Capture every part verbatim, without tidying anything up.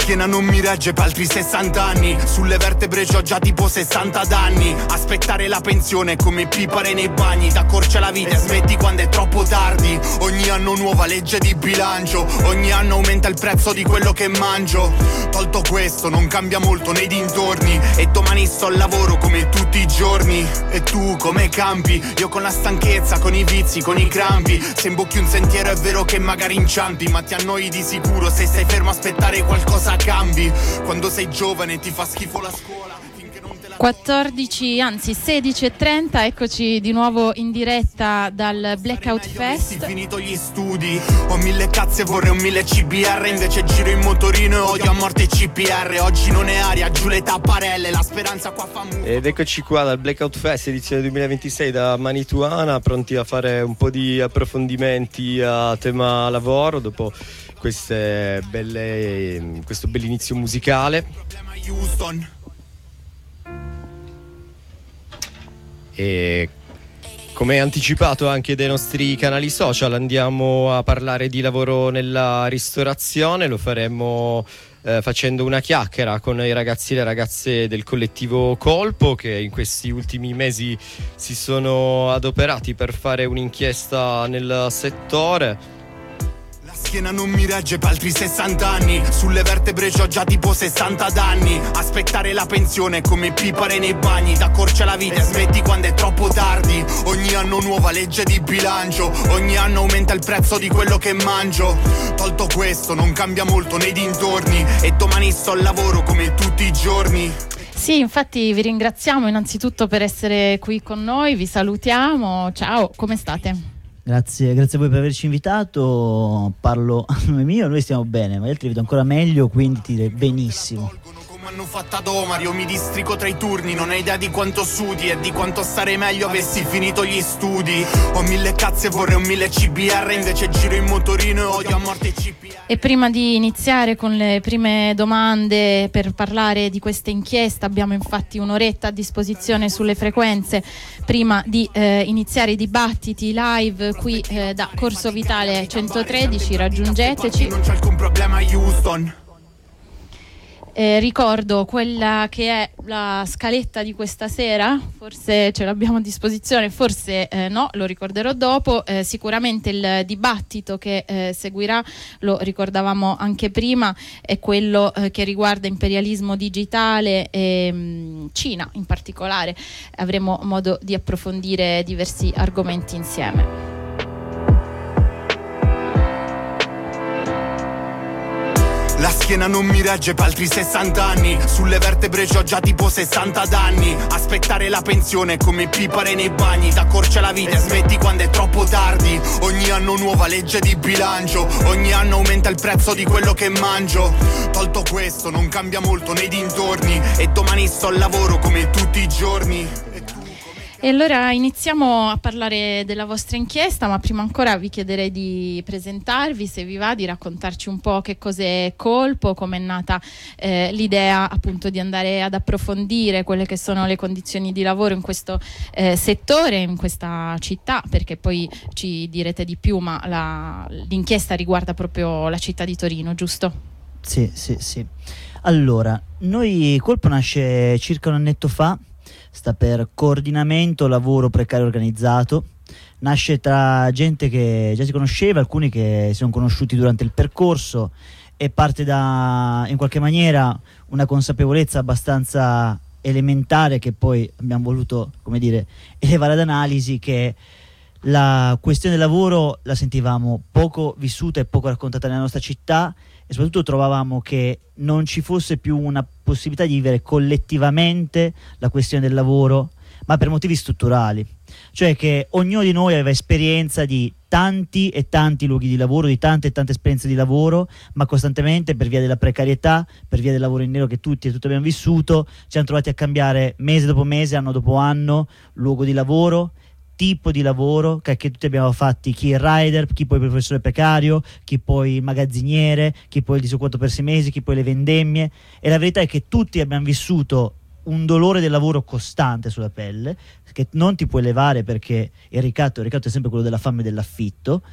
schiena non mi regge per altri sessanta anni. Sulle vertebre c'ho già tipo sessanta danni. Aspettare la pensione è come pipare nei bagni. T'accorcia la vita e smetti quando è troppo tardi. Ogni anno nuova legge di bilancio, ogni anno aumenta il prezzo di quello che mangio. Tolto questo non cambia molto nei dintorni, e domani sto al lavoro come tutti i giorni. E tu come campi? Io con la stanchezza, con i vizi, con i crampi. Se imbocchi un sentiero è vero che magari inciampi, ma ti annoi di sicuro se stai fermo a aspettare qualcosa cambi. Quando sei giovane ti fa schifo la scuola. quattordici, anzi sedici e trenta, eccoci di nuovo in diretta dal Blackout Fest. Finito gli studi, ho mille cazzi e vorrei un mille C B R, invece giro in motorino e odio a morte i C P R. Oggi non è aria, giù le tapparelle, la speranza qua fa mu- Ed eccoci qua dal Blackout Fest edizione duemilaventisei da Manituana, pronti a fare un po' di approfondimenti a tema lavoro dopo queste belle, questo bell'inizio musicale. Houston. E come anticipato anche dai nostri canali social, andiamo a parlare di lavoro nella ristorazione. Lo faremo eh, facendo una chiacchiera con i ragazzi e le ragazze del collettivo Colpo, che in questi ultimi mesi si sono adoperati per fare un'inchiesta nel settore. Schiena non mi regge per altri sessanta anni. Sulle vertebre c'ho già tipo sessanta danni. Aspettare la pensione è come pipare nei bagni. T'accorcia la vita e smetti quando è troppo tardi. Ogni anno nuova legge di bilancio, ogni anno aumenta il prezzo di quello che mangio. Tolto questo non cambia molto nei dintorni, e domani sto al lavoro come tutti i giorni. Sì, infatti vi ringraziamo innanzitutto per essere qui con noi, vi salutiamo. Ciao, come state? Grazie, grazie a voi per averci invitato. Parlo a nome mio, noi stiamo bene, ma gli altri vedo ancora meglio, quindi ti direi benissimo. Come hanno fatto ad Omar, io mi districo tra i turni. Non hai idea di quanto sudi e di quanto starei meglio avessi finito gli studi. Ho mille cazzi e vorrei un mille C B R, invece giro in motorino e odio a morte i C P R. E prima di iniziare con le prime domande per parlare di questa inchiesta, abbiamo infatti un'oretta a disposizione sulle frequenze prima di eh, iniziare i dibattiti live qui eh, da Corso Vitale centotredici. Raggiungeteci. Non c'è alcun problema, Houston. Eh, ricordo quella che è la scaletta di questa sera, forse ce l'abbiamo a disposizione, forse eh, no, lo ricorderò dopo. Eh, sicuramente il dibattito che eh, seguirà, lo ricordavamo anche prima, è quello eh, che riguarda imperialismo digitale e mh, Cina in particolare. Avremo modo di approfondire diversi argomenti insieme. La schiena non mi regge per altri sessanta anni. Sulle vertebre c'ho già tipo sessanta danni. Aspettare la pensione è come pipare nei bagni. T'accorcia la vita e smetti quando è troppo tardi. Ogni anno nuova legge di bilancio, ogni anno aumenta il prezzo di quello che mangio. Tolto questo non cambia molto nei dintorni, e domani sto al lavoro come tutti i giorni. E allora iniziamo a parlare della vostra inchiesta, ma prima ancora vi chiederei di presentarvi, se vi va, di raccontarci un po' che cos'è Colpo, come è nata eh, l'idea appunto di andare ad approfondire quelle che sono le condizioni di lavoro in questo eh, settore, in questa città, perché poi ci direte di più, ma la, l'inchiesta riguarda proprio la città di Torino, giusto? Sì, sì, sì. Allora, noi Colpo nasce circa un annetto fa. Sta per coordinamento lavoro precario organizzato. Nasce tra gente che già si conosceva, alcuni che si sono conosciuti durante il percorso, e parte da, in qualche maniera, una consapevolezza abbastanza elementare che poi abbiamo voluto, come dire, elevare ad analisi, che la questione del lavoro la sentivamo poco vissuta e poco raccontata nella nostra città, e soprattutto trovavamo che non ci fosse più una possibilità di vivere collettivamente la questione del lavoro, ma per motivi strutturali, cioè che ognuno di noi aveva esperienza di tanti e tanti luoghi di lavoro, di tante e tante esperienze di lavoro, ma costantemente, per via della precarietà, per via del lavoro in nero che tutti e tutti abbiamo vissuto, ci siamo trovati a cambiare mese dopo mese, anno dopo anno, luogo di lavoro, tipo di lavoro, che tutti abbiamo fatti, chi il rider, chi poi il professore precario, chi poi il magazziniere, chi poi il disoccupato per sei mesi, chi poi le vendemmie, e la verità è che tutti abbiamo vissuto un dolore del lavoro costante sulla pelle, che non ti puoi levare perché il ricatto, il ricatto è sempre quello della fame e dell'affitto,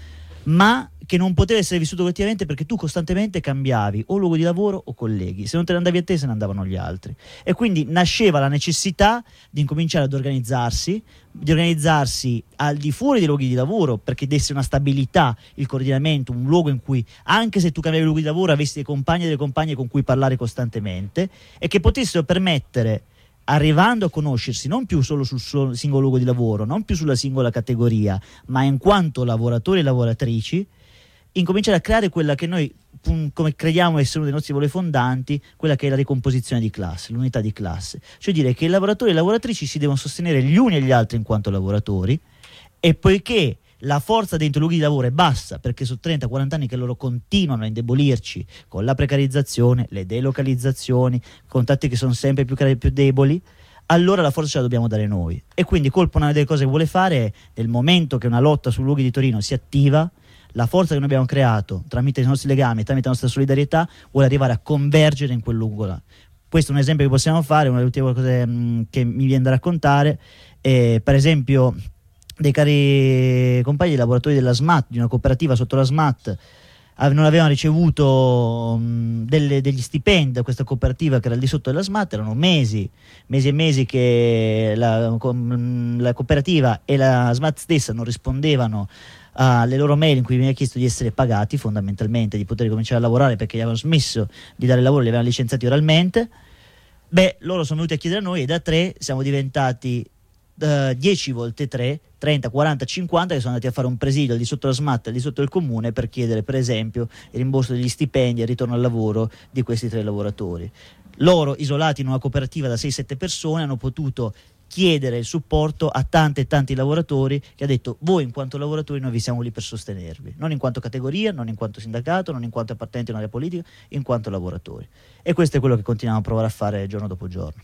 ma che non poteva essere vissuto collettivamente perché tu costantemente cambiavi o luogo di lavoro o colleghi. Se non te ne andavi a te, se ne andavano gli altri. E quindi nasceva la necessità di incominciare ad organizzarsi, di organizzarsi al di fuori dei luoghi di lavoro, perché desse una stabilità, il coordinamento, un luogo in cui, anche se tu cambiavi luogo di lavoro, avessi dei compagni e delle compagne con cui parlare costantemente, e che potessero permettere, arrivando a conoscersi non più solo sul suo singolo luogo di lavoro, non più sulla singola categoria, ma in quanto lavoratori e lavoratrici, incominciare a creare quella che noi, come crediamo essere uno dei nostri valori fondanti, quella che è la ricomposizione di classe, l'unità di classe. Cioè dire che i lavoratori e le lavoratrici si devono sostenere gli uni e gli altri in quanto lavoratori, e poiché la forza dentro i luoghi di lavoro è bassa, perché sono trenta quaranta anni che loro continuano a indebolirci con la precarizzazione, le delocalizzazioni, contatti che sono sempre più, più deboli, allora la forza ce la dobbiamo dare noi. E quindi Colpo, una delle cose che vuole fare è, nel momento che una lotta sui luoghi di Torino si attiva, la forza che noi abbiamo creato tramite i nostri legami, tramite la nostra solidarietà, vuole arrivare a convergere in quel luogo là. Questo è un esempio che possiamo fare, una delle ultime cose mh, che mi viene da raccontare, eh, per esempio dei cari compagni di lavoratori della S M A T, di una cooperativa sotto la S M A T, non avevano ricevuto mh, delle, degli stipendi da questa cooperativa che era al di sotto della S M A T, erano mesi, mesi e mesi che la, la cooperativa e la S M A T stessa non rispondevano alle loro mail in cui veniva chiesto di essere pagati, fondamentalmente di poter cominciare a lavorare, perché gli avevano smesso di dare lavoro, li avevano licenziati oralmente. Beh, loro sono venuti a chiedere a noi, e da tre siamo diventati uh, dieci volte tre, trenta, quaranta, cinquanta, che sono andati a fare un presidio al di sotto la S M A T, al di sotto del comune, per chiedere per esempio il rimborso degli stipendi e il ritorno al lavoro di questi tre lavoratori. Loro, isolati in una cooperativa da sei sette persone, hanno potuto chiedere il supporto a tanti e tanti lavoratori, che ha detto: voi in quanto lavoratori noi vi siamo lì per sostenervi, non in quanto categoria, non in quanto sindacato, non in quanto appartenenti a un'area politica, in quanto lavoratori. E questo è quello che continuiamo a provare a fare giorno dopo giorno.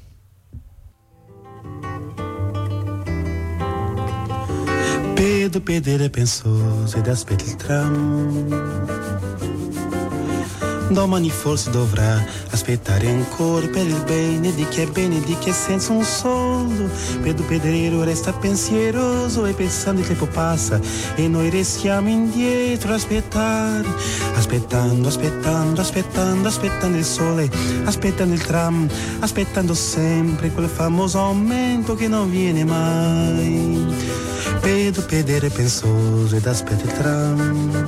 Pedro Pedro è pensoso ed aspetta il tram. Domani forse dovrà aspettare ancora per il bene di chi è bene e di chi è senza un soldo. Pedro Pedrero resta pensieroso e pensando il tempo passa e noi restiamo indietro a aspettare, aspettando, aspettando, aspettando, aspettando il sole, aspettando il tram, aspettando sempre quel famoso aumento che non viene mai. Pedro Pedrero è pensoso ed aspetta il tram.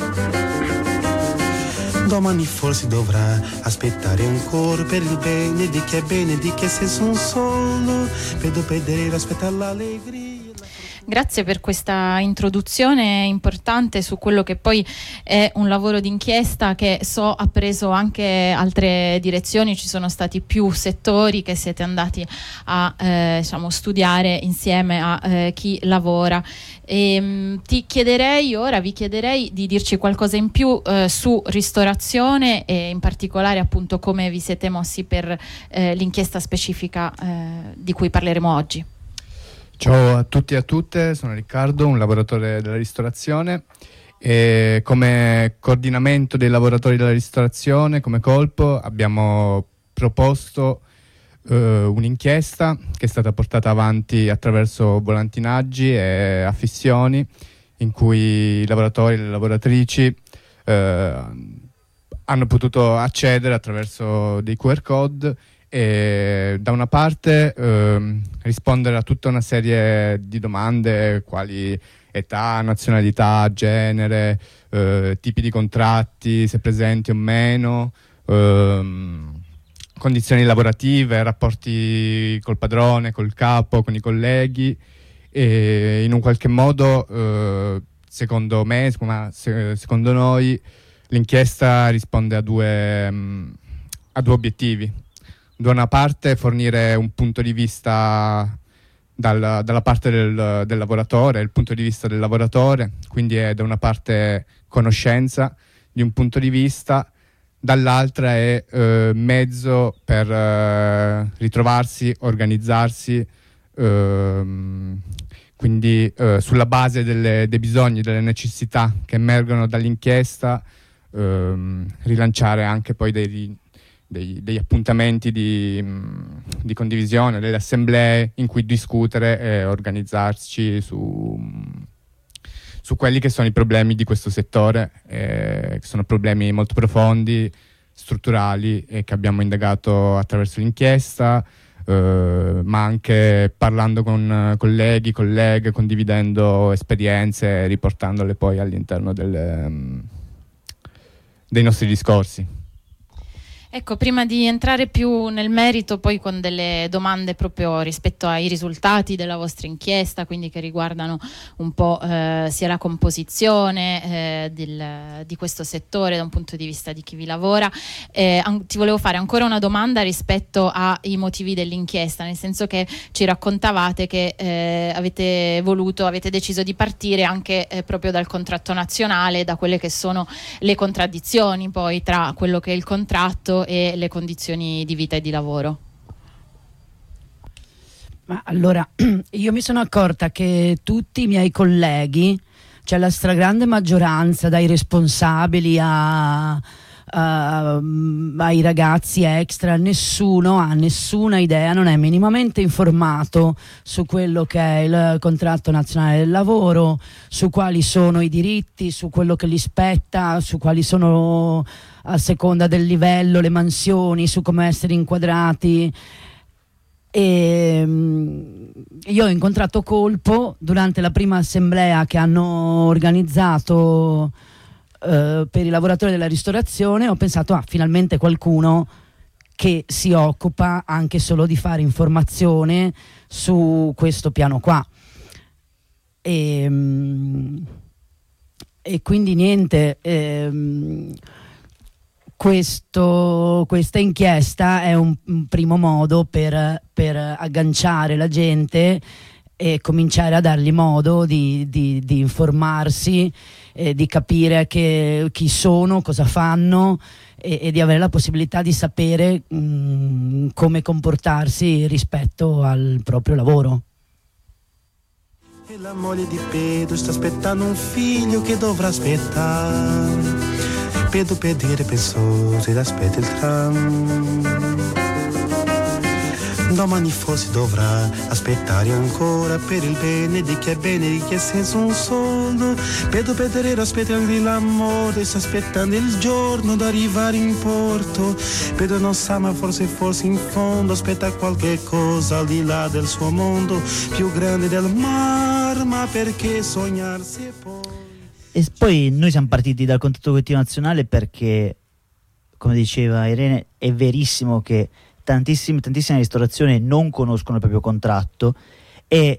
Domani forse dovrà aspettare ancora per il bene di chi è bene e di chi è senza un soldo. Pedro Pedrero aspetta l'allegria. Grazie per questa introduzione importante su quello che poi è un lavoro d'inchiesta che so ha preso anche altre direzioni. Ci sono stati più settori che siete andati a eh, diciamo, studiare insieme a eh, chi lavora. E, mh, ti chiederei ora, vi chiederei di dirci qualcosa in più eh, su ristorazione e in particolare appunto come vi siete mossi per eh, l'inchiesta specifica eh, di cui parleremo oggi. Ciao a tutti e a tutte, sono Riccardo, un lavoratore della ristorazione, e come coordinamento dei lavoratori della ristorazione, come Colpo, abbiamo proposto eh, un'inchiesta che è stata portata avanti attraverso volantinaggi e affissioni, in cui i lavoratori e le lavoratrici eh, hanno potuto accedere attraverso dei Q R code e da una parte eh, rispondere a tutta una serie di domande quali età, nazionalità, genere, eh, tipi di contratti, se presenti o meno, eh, condizioni lavorative, rapporti col padrone, col capo, con i colleghi, e in un qualche modo eh, secondo me, ma se, secondo noi l'inchiesta risponde a due, um, a due obiettivi. Da una parte fornire un punto di vista dal, dalla parte del, del lavoratore, il punto di vista del lavoratore, quindi è da una parte conoscenza di un punto di vista, dall'altra è eh, mezzo per eh, ritrovarsi, organizzarsi, ehm, quindi eh, sulla base delle, dei bisogni, delle necessità che emergono dall'inchiesta, ehm, rilanciare anche poi dei Dei, degli appuntamenti di, di condivisione, delle assemblee in cui discutere e organizzarci su, su quelli che sono i problemi di questo settore, eh, che sono problemi molto profondi, strutturali, e che abbiamo indagato attraverso l'inchiesta, eh, ma anche parlando con colleghi, colleghe, condividendo esperienze e riportandole poi all'interno del, um, dei nostri discorsi. Ecco, prima di entrare più nel merito, poi con delle domande proprio rispetto ai risultati della vostra inchiesta, quindi che riguardano un po' eh, sia la composizione eh, del, di questo settore da un punto di vista di chi vi lavora, eh, an- ti volevo fare ancora una domanda rispetto ai motivi dell'inchiesta, nel senso che ci raccontavate che eh, avete voluto, avete deciso di partire anche eh, proprio dal contratto nazionale, da quelle che sono le contraddizioni poi tra quello che è il contratto e le condizioni di vita e di lavoro. Ma allora, io mi sono accorta che tutti i miei colleghi, cioè la stragrande maggioranza, dai responsabili a, a, ai ragazzi extra, nessuno ha nessuna idea, non è minimamente informato su quello che è il contratto nazionale del lavoro, su quali sono i diritti, su quello che gli spetta, su quali sono, a seconda del livello, le mansioni, su come essere inquadrati. E io ho incontrato Colpo durante la prima assemblea che hanno organizzato eh, per i lavoratori della ristorazione. Ho pensato, ah, finalmente qualcuno che si occupa anche solo di fare informazione su questo piano qua. E, e quindi niente, ehm, Questo, questa inchiesta è un, un primo modo per, per agganciare la gente e cominciare a dargli modo di, di, di informarsi, eh, di capire che, chi sono, cosa fanno e, e di avere la possibilità di sapere mh, come comportarsi rispetto al proprio lavoro. E la moglie di Pedro sta aspettando un figlio che dovrà aspettare. Pedro per dire pensoso ed aspetta il tram. Domani forse dovrà aspettare ancora per il bene di chi è bene, di chi è senza un soldo. Pedro Pedrero aspetta anche l'amore, sta aspettando il giorno d'arrivare in porto. Pedro non sa, ma forse forse in fondo aspetta qualche cosa al di là del suo mondo, più grande del mar, ma perché sognarsi e poi... E poi noi siamo partiti dal contratto collettivo nazionale perché, come diceva Irene, è verissimo che tantissime, tantissime ristorazioni non conoscono il proprio contratto, e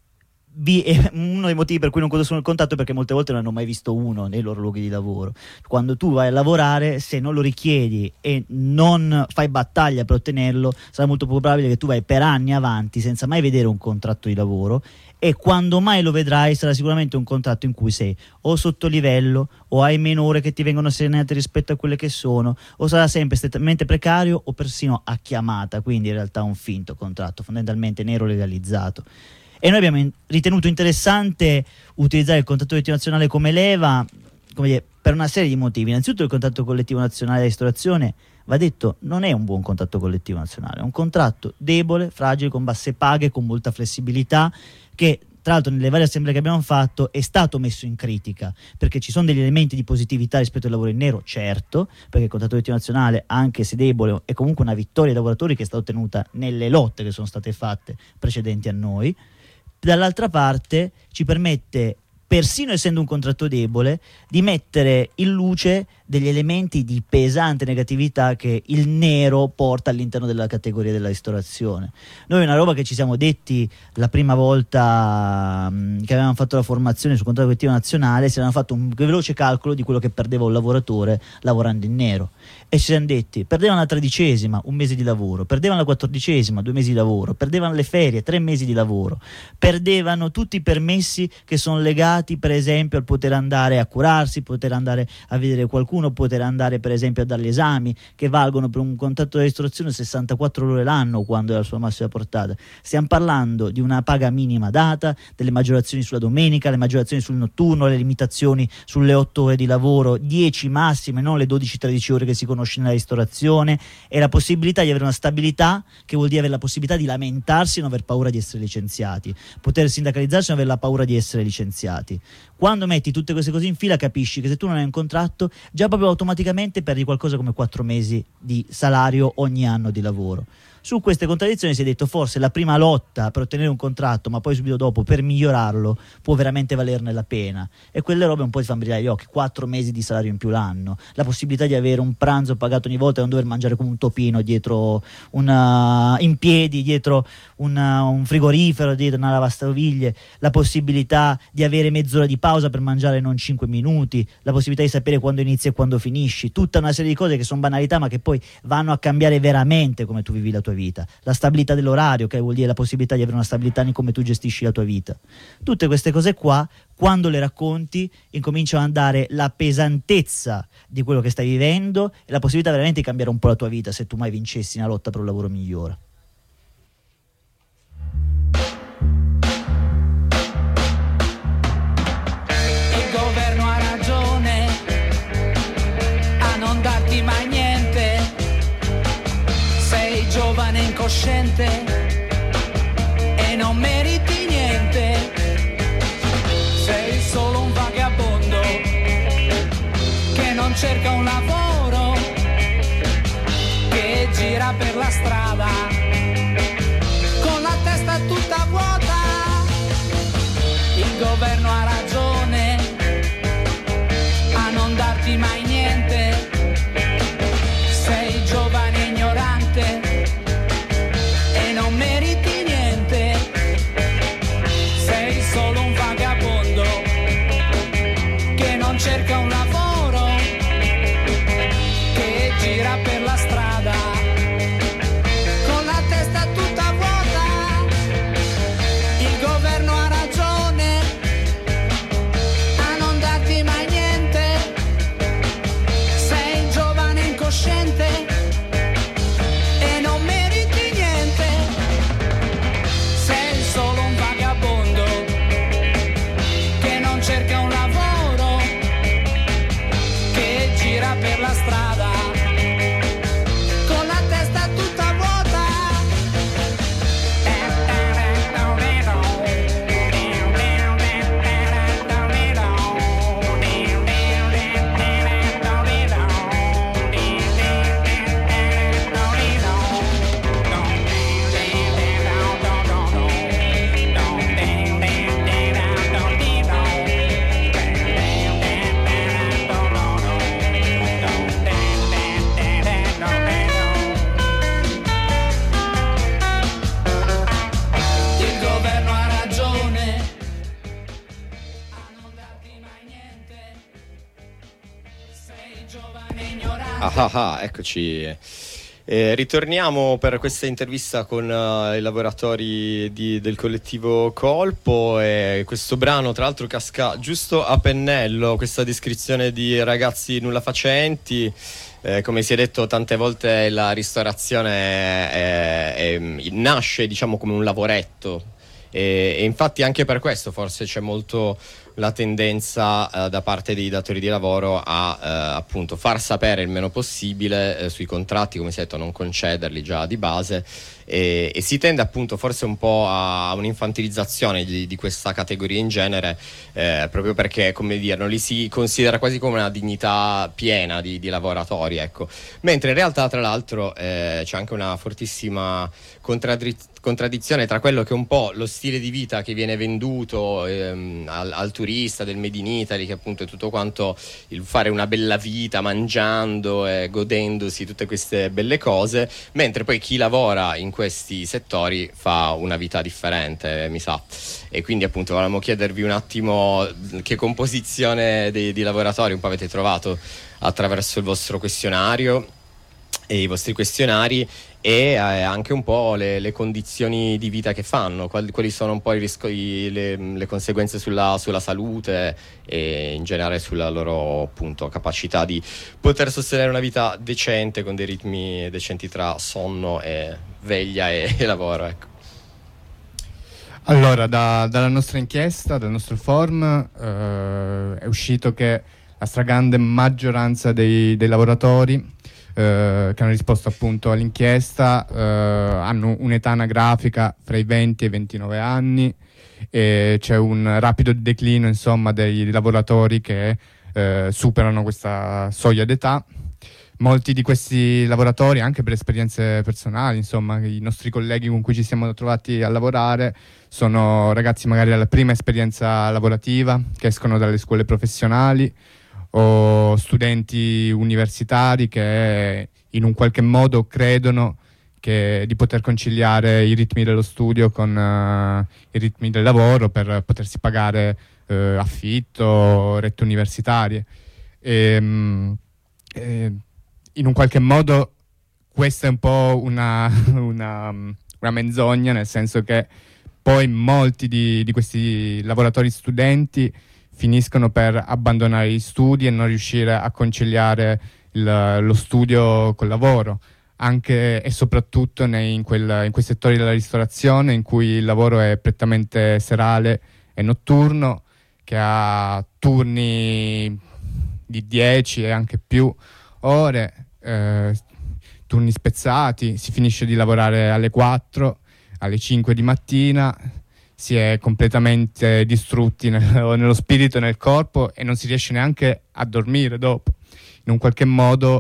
vi, è uno dei motivi per cui non conoscono il contratto è perché molte volte non hanno mai visto uno nei loro luoghi di lavoro. Quando tu vai a lavorare, se non lo richiedi e non fai battaglia per ottenerlo, sarà molto probabile che tu vai per anni avanti senza mai vedere un contratto di lavoro, e quando mai lo vedrai sarà sicuramente un contratto in cui sei o sotto livello, o hai meno ore che ti vengono assegnate rispetto a quelle che sono, o sarà sempre strettamente precario o persino a chiamata, quindi in realtà un finto contratto, fondamentalmente nero legalizzato. E noi abbiamo in- ritenuto interessante utilizzare il contratto collettivo nazionale come leva, come dire, per una serie di motivi. Innanzitutto il contratto collettivo nazionale di ristorazione, va detto, non è un buon contratto collettivo nazionale, è un contratto debole, fragile, con basse paghe, con molta flessibilità, che tra l'altro nelle varie assemblee che abbiamo fatto è stato messo in critica, perché ci sono degli elementi di positività rispetto al lavoro in nero, certo, perché il contratto collettivo nazionale, anche se debole, è comunque una vittoria dei lavoratori che è stata ottenuta nelle lotte che sono state fatte precedenti a noi. Dall'altra parte ci permette, persino essendo un contratto debole, di mettere in luce degli elementi di pesante negatività che il nero porta all'interno della categoria della ristorazione. Noi una roba che ci siamo detti la prima volta mh, che avevamo fatto la formazione sul contratto collettivo nazionale, si avevano fatto un veloce calcolo di quello che perdeva un lavoratore lavorando in nero, e ci siamo detti: perdevano la tredicesima, un mese di lavoro, perdevano la quattordicesima, due mesi di lavoro, perdevano le ferie, tre mesi di lavoro, perdevano tutti i permessi che sono legati per esempio al poter andare a curarsi, poter andare a vedere qualcuno, poter andare per esempio a dare gli esami, che valgono per un contratto di ristorazione sessantaquattro ore l'anno quando è la sua massima portata. Stiamo parlando di una paga minima data, delle maggiorazioni sulla domenica, le maggiorazioni sul notturno, le limitazioni sulle otto ore di lavoro, dieci massime, non le dodici tredici ore che si conosce nella ristorazione, e la possibilità di avere una stabilità, che vuol dire avere la possibilità di lamentarsi e non aver paura di essere licenziati, poter sindacalizzarsi e non avere la paura di essere licenziati. contrattati. Quando metti tutte queste cose in fila capisci che se tu non hai un contratto già proprio automaticamente perdi qualcosa come quattro mesi di salario ogni anno di lavoro. Su queste contraddizioni si è detto forse la prima lotta per ottenere un contratto, ma poi subito dopo per migliorarlo, può veramente valerne la pena. E quelle robe un po' ti fanno brillare gli occhi. Quattro mesi di salario in più l'anno, la possibilità di avere un pranzo pagato ogni volta e non dover mangiare come un topino dietro una, in piedi, dietro una, un frigorifero, dietro una lavastoviglie, la possibilità di avere mezz'ora di pausa per mangiare non cinque minuti, la possibilità di sapere quando inizi e quando finisci, tutta una serie di cose che sono banalità ma che poi vanno a cambiare veramente come tu vivi la tua vita. La stabilità dell'orario, che vuol dire la possibilità di avere una stabilità in come tu gestisci la tua vita. Tutte queste cose qua, quando le racconti, incominciano a dare la pesantezza di quello che stai vivendo e la possibilità veramente di cambiare un po' la tua vita se tu mai vincessi una lotta per un lavoro migliore. Il governo ha ragione a non darti mai niente. Sei giovane incosciente e non meriti niente. Sei solo un vagabondo che non cerca un lavoro, che gira per la strada con la testa tutta vuota. Il governo ha ragione a non darti mai niente. Sei giovane ignorante e non meriti niente. Sei solo un vagabondo che non cerca un lavoro, che gira per la strada con la testa tutta vuota. Il governo ha ragione a non darti mai niente. Sei giovane incosciente e non meriti niente. Sei solo un vagabondo che non cerca un lavoro, che gira per la strada con la testa tutta vuota. Il governo ha ragione a non darti mai niente. Sei giovane ignorante. Ah ah ah, eccoci. Eh, ritorniamo per questa intervista con uh, i lavoratori di, del collettivo Colpo, e questo brano tra l'altro casca giusto a pennello, questa descrizione di ragazzi nulla facenti. Eh, come si è detto tante volte, la ristorazione è, è, è, nasce diciamo come un lavoretto, e, e infatti anche per questo forse c'è molto la tendenza eh, da parte dei datori di lavoro a eh, appunto far sapere il meno possibile eh, sui contratti, come si è detto, non concederli già di base, e, e si tende appunto forse un po' a un'infantilizzazione di, di questa categoria in genere, eh, proprio perché, come dire, non li si considera quasi come una dignità piena di, di lavoratori, ecco. Mentre in realtà, tra l'altro, eh, c'è anche una fortissima contraddizione contraddizione tra quello che è un po' lo stile di vita che viene venduto ehm, al, al turista del Made in Italy, che appunto è tutto quanto il fare una bella vita mangiando e godendosi tutte queste belle cose, mentre poi chi lavora in questi settori fa una vita differente, mi sa. E quindi appunto volevamo chiedervi un attimo che composizione dei, di lavoratori un po' avete trovato attraverso il vostro questionario e i vostri questionari, e eh, anche un po' le, le condizioni di vita che fanno, quali, quali sono un po' i risco, i, le, le conseguenze sulla, sulla salute e in generale sulla loro appunto capacità di poter sostenere una vita decente con dei ritmi decenti tra sonno e veglia e, e lavoro, ecco. Allora, da, dalla nostra inchiesta, dal nostro form, eh, è uscito che la stragrande maggioranza dei, dei lavoratori Uh, che hanno risposto appunto all'inchiesta uh, hanno un'età anagrafica fra i venti e i ventinove anni, e c'è un rapido declino, insomma, dei lavoratori che eh, superano questa soglia d'età. Molti di questi lavoratori, anche per esperienze personali, insomma, i nostri colleghi con cui ci siamo trovati a lavorare sono ragazzi magari alla prima esperienza lavorativa, che escono dalle scuole professionali, o studenti universitari che in un qualche modo credono che di poter conciliare i ritmi dello studio con uh, i ritmi del lavoro per potersi pagare uh, affitto, rette universitarie. E, um, e, in un qualche modo questa è un po' una, una, una menzogna, nel senso che poi molti di, di questi lavoratori studenti finiscono per abbandonare gli studi e non riuscire a conciliare il, lo studio col lavoro, anche e soprattutto nei, in, quel, in quei settori della ristorazione in cui il lavoro è prettamente serale e notturno, che ha turni di dieci e anche più ore, eh, turni spezzati, si finisce di lavorare alle quattro, alle cinque di mattina, si è completamente distrutti nello, nello spirito e nel corpo e non si riesce neanche a dormire dopo. In un qualche modo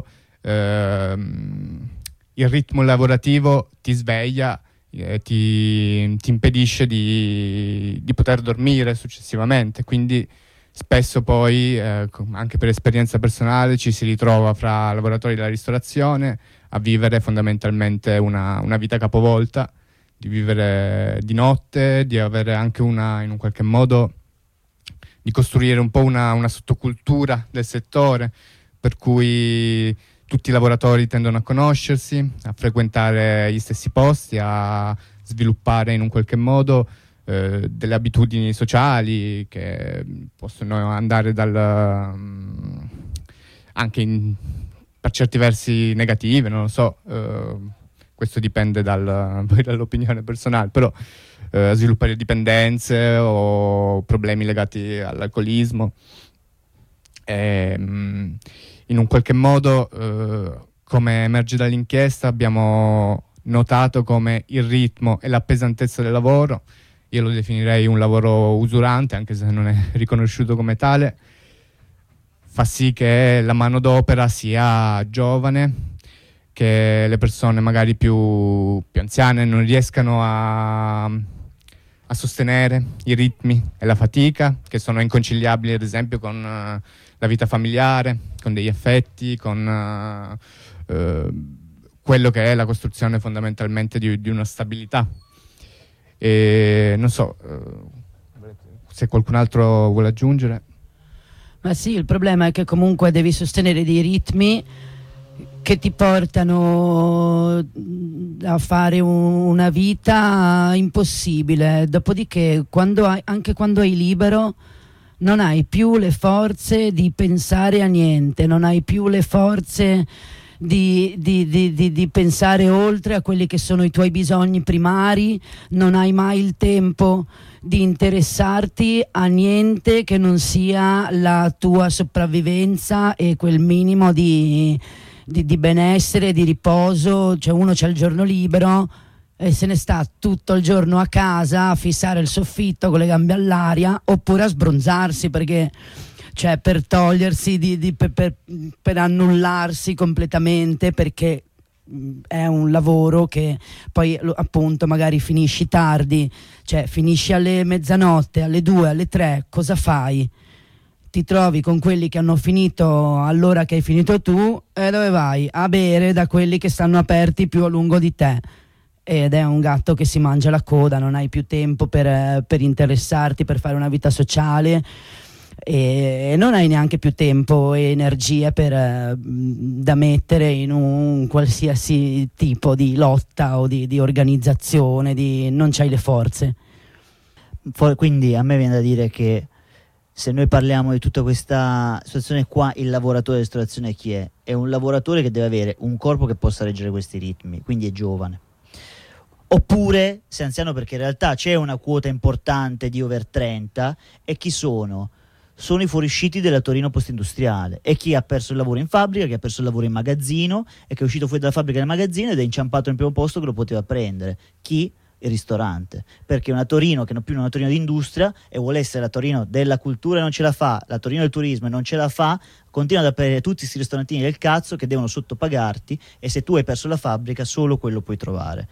ehm, il ritmo lavorativo ti sveglia, eh, ti, ti impedisce di, di poter dormire successivamente, quindi spesso poi, eh, anche per esperienza personale, ci si ritrova fra lavoratori della ristorazione a vivere fondamentalmente una, una vita capovolta, di vivere di notte, di avere anche una, in un qualche modo, di costruire un po' una, una sottocultura del settore, per cui tutti i lavoratori tendono a conoscersi, a frequentare gli stessi posti, a sviluppare in un qualche modo eh, delle abitudini sociali che possono andare dal um, anche in, per certi versi negative, non lo so, eh, questo dipende dal, poi dall'opinione personale, però eh, sviluppare dipendenze o problemi legati all'alcolismo. E, mh, in un qualche modo, eh, come emerge dall'inchiesta, abbiamo notato come il ritmo e la pesantezza del lavoro, io lo definirei un lavoro usurante, anche se non è riconosciuto come tale, fa sì che la manodopera sia giovane, che le persone magari più, più anziane non riescano a, a sostenere i ritmi e la fatica, che sono inconciliabili ad esempio con uh, la vita familiare, con degli affetti, con uh, uh, quello che è la costruzione fondamentalmente di, di una stabilità. E non so uh, se qualcun altro vuole aggiungere. Ma sì, il problema è che comunque devi sostenere dei ritmi che ti portano a fare un, una vita impossibile. Dopodiché, quando hai, anche quando hai libero, non hai più le forze di pensare a niente, non hai più le forze di, di, di, di, di pensare oltre a quelli che sono i tuoi bisogni primari, non hai mai il tempo di interessarti a niente che non sia la tua sopravvivenza e quel minimo di Di, di benessere, di riposo. Cioè, uno c'ha il giorno libero e se ne sta tutto il giorno a casa a fissare il soffitto con le gambe all'aria, oppure a sbronzarsi, perché cioè per togliersi di, di, per, per, per annullarsi completamente, perché è un lavoro che poi appunto magari finisci tardi, cioè finisci alle mezzanotte, alle due, alle tre, cosa fai? Ti trovi con quelli che hanno finito all'ora che hai finito tu, e dove vai? A bere da quelli che stanno aperti più a lungo di te, ed è un gatto che si mangia la coda, non hai più tempo per, per interessarti, per fare una vita sociale, e non hai neanche più tempo e energie per, da mettere in un qualsiasi tipo di lotta o di, di organizzazione, di, non c'hai le forze. Quindi a me viene da dire che se noi parliamo di tutta questa situazione qua, il lavoratore di ristorazione chi è? È un lavoratore che deve avere un corpo che possa reggere questi ritmi, quindi è giovane. Oppure, se è anziano, perché in realtà c'è una quota importante di over trenta, e chi sono? Sono i fuoriusciti della Torino postindustriale, e chi ha perso il lavoro in fabbrica, chi ha perso il lavoro in magazzino e che è uscito fuori dalla fabbrica nel magazzino ed è inciampato nel primo posto che lo poteva prendere. Chi il ristorante, perché una Torino che non più una Torino di industria e vuole essere la Torino della cultura e non ce la fa, la Torino del turismo e non ce la fa, continua ad aprire tutti questi ristorantini del cazzo che devono sottopagarti, e se tu hai perso la fabbrica solo quello puoi trovare.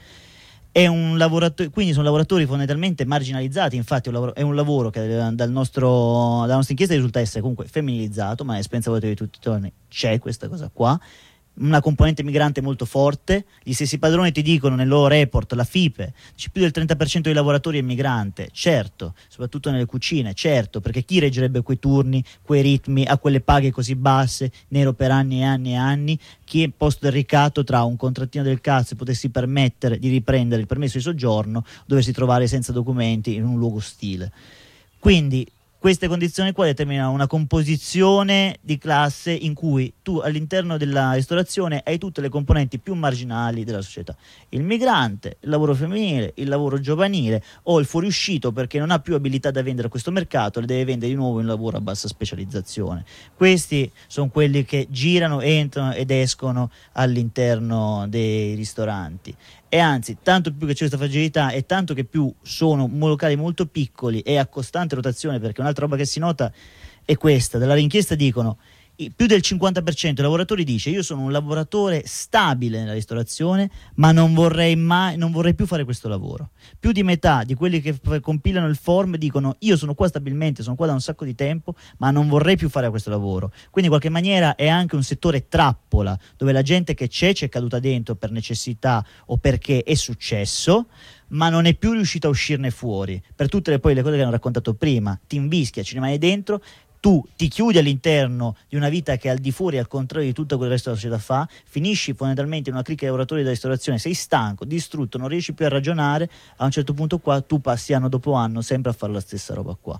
È un lavoratore, quindi sono lavoratori fondamentalmente marginalizzati. Infatti è un lavoro, è un lavoro che dal nostro, dalla nostra inchiesta risulta essere comunque femminilizzato, ma nell'esperienza lavorativa di tutti i giorni c'è questa cosa qua, una componente migrante molto forte. Gli stessi padroni ti dicono nel loro report, la FIPE dice più del trenta per cento dei lavoratori è migrante, certo, soprattutto nelle cucine, certo, perché chi reggerebbe quei turni, quei ritmi, a quelle paghe così basse, nero per anni e anni e anni? Chi è posto del ricatto tra un contrattino del cazzo e potessi permettere di riprendere il permesso di soggiorno, doversi trovare senza documenti in un luogo ostile. Quindi queste condizioni qua determinano una composizione di classe in cui tu all'interno della ristorazione hai tutte le componenti più marginali della società: il migrante, il lavoro femminile, il lavoro giovanile o il fuoriuscito perché non ha più abilità da vendere a questo mercato, le deve vendere di nuovo in lavoro a bassa specializzazione. Questi sono quelli che girano, entrano ed escono all'interno dei ristoranti. E anzi, tanto più che c'è questa fragilità e tanto che più sono locali molto piccoli e a costante rotazione, perché un'altra roba che si nota è questa, dalla inchiesta dicono più del cinquanta per cento dei lavoratori dice: io sono un lavoratore stabile nella ristorazione ma non vorrei mai non vorrei più fare questo lavoro. Più di metà di quelli che f- compilano il form dicono: io sono qua stabilmente, sono qua da un sacco di tempo ma non vorrei più fare questo lavoro. Quindi in qualche maniera è anche un settore trappola dove la gente che c'è c'è caduta dentro per necessità o perché è successo, ma non è più riuscita a uscirne fuori per tutte le, poi le cose che hanno raccontato prima. Ti invischia, ci rimani dentro, tu ti chiudi all'interno di una vita che è al di fuori, al contrario di tutto quel resto della società fa, finisci fondamentalmente in una cricca di lavoratori della ristorazione, sei stanco, distrutto, non riesci più a ragionare, a un certo punto qua tu passi anno dopo anno sempre a fare la stessa roba qua.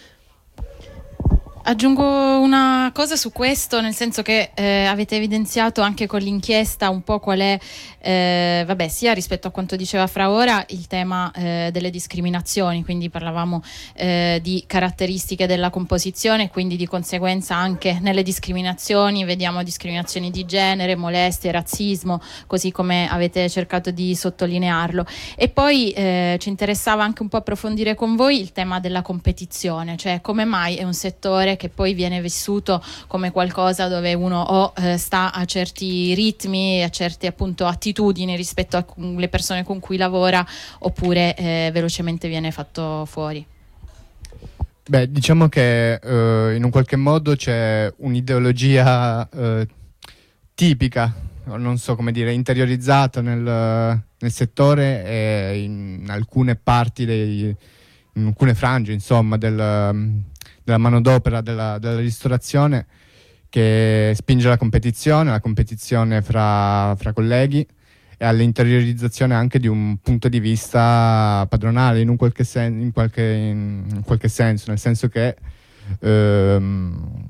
Aggiungo una cosa su questo, nel senso che eh, avete evidenziato anche con l'inchiesta un po' qual è, eh, vabbè, sia rispetto a quanto diceva Fra ora, il tema eh, delle discriminazioni, quindi parlavamo eh, di caratteristiche della composizione, quindi di conseguenza anche nelle discriminazioni vediamo discriminazioni di genere, molestie, razzismo, così come avete cercato di sottolinearlo. E poi eh, ci interessava anche un po' approfondire con voi il tema della competizione, cioè come mai è un settore che poi viene vissuto come qualcosa dove uno o eh, sta a certi ritmi, a certe appunto attitudini rispetto alle persone con cui lavora, oppure eh, velocemente viene fatto fuori. Beh, diciamo che eh, in un qualche modo c'è un'ideologia eh, tipica, non so come dire, interiorizzata nel, nel settore e in alcune parti dei, in alcune frange, insomma, del della manodopera della, della ristorazione, che spinge alla competizione, alla competizione fra, fra colleghi e all'interiorizzazione anche di un punto di vista padronale in un qualche, sen- in qualche, in qualche senso, nel senso che ehm,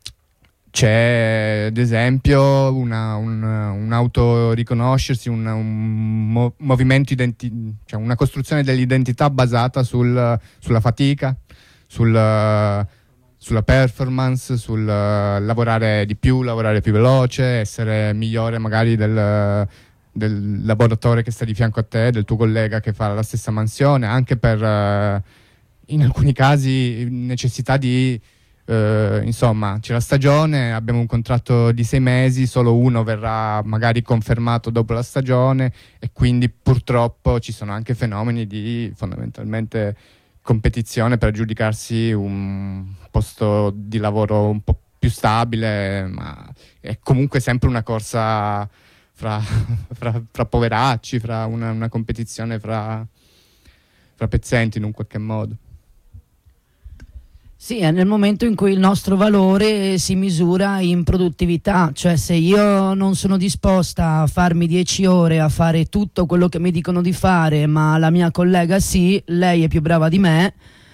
c'è ad esempio una, un, un autoriconoscersi, un, un mo- movimento identi- cioè una costruzione dell'identità basata sul, sulla fatica, sul, sulla performance, sul lavorare di più, lavorare più veloce, essere migliore magari del, del lavoratore che sta di fianco a te, del tuo collega che fa la stessa mansione, anche per in alcuni casi necessità di eh, insomma, c'è la stagione, abbiamo un contratto di sei mesi, solo uno verrà magari confermato dopo la stagione e quindi purtroppo ci sono anche fenomeni di fondamentalmente competizione per aggiudicarsi un posto di lavoro un po' più stabile, ma è comunque sempre una corsa fra, fra, fra poveracci, fra una, una competizione fra, fra pezzenti in un qualche modo. Sì, è nel momento in cui il nostro valore si misura in produttività, cioè se io non sono disposta a farmi dieci ore a fare tutto quello che mi dicono di fare, ma la mia collega sì, lei è più brava di me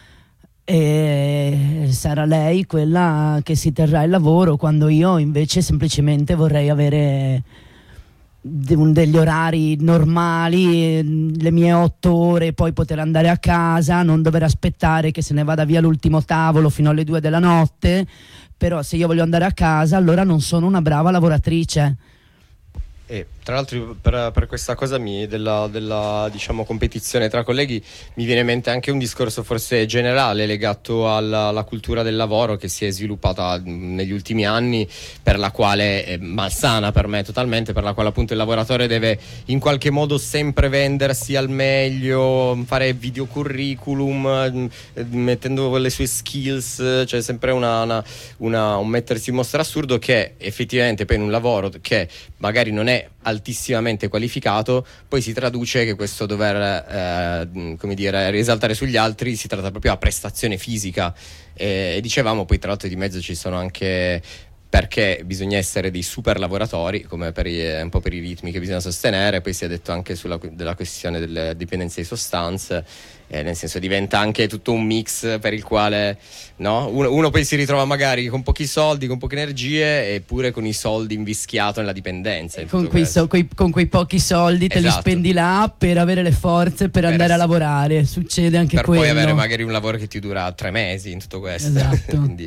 e sarà lei quella che si terrà il lavoro, quando io invece semplicemente vorrei avere degli orari normali, le mie otto ore, poi poter andare a casa, non dover aspettare che se ne vada via l'ultimo tavolo fino alle due della notte. Però se io voglio andare a casa allora non sono una brava lavoratrice. E tra l'altro per, per questa cosa mi, della, della diciamo competizione tra colleghi mi viene in mente anche un discorso forse generale legato alla, alla cultura del lavoro che si è sviluppata negli ultimi anni, per la quale è malsana per me totalmente, per la quale appunto il lavoratore deve in qualche modo sempre vendersi al meglio, fare video curriculum mettendo le sue skills, cioè sempre una, una, una, un mettersi in mostra assurdo, che effettivamente poi in un lavoro che magari non è altissimamente qualificato poi si traduce che questo dover eh, come dire risaltare sugli altri si tratta proprio a prestazione fisica, e, e dicevamo poi tra l'altro di mezzo ci sono anche, perché bisogna essere dei super lavoratori, come per i, un po' per i ritmi che bisogna sostenere. Poi si è detto anche sulla della questione delle dipendenze di sostanze, eh, nel senso diventa anche tutto un mix per il quale no? uno, uno poi si ritrova magari con pochi soldi, con poche energie, eppure con i soldi invischiato nella dipendenza. Con quei, so, quei, con quei pochi soldi te esatto. li spendi là per avere le forze per, per andare a lavorare. Succede anche per quello. Per poi avere magari un lavoro che ti dura tre mesi in tutto questo. Esatto. Quindi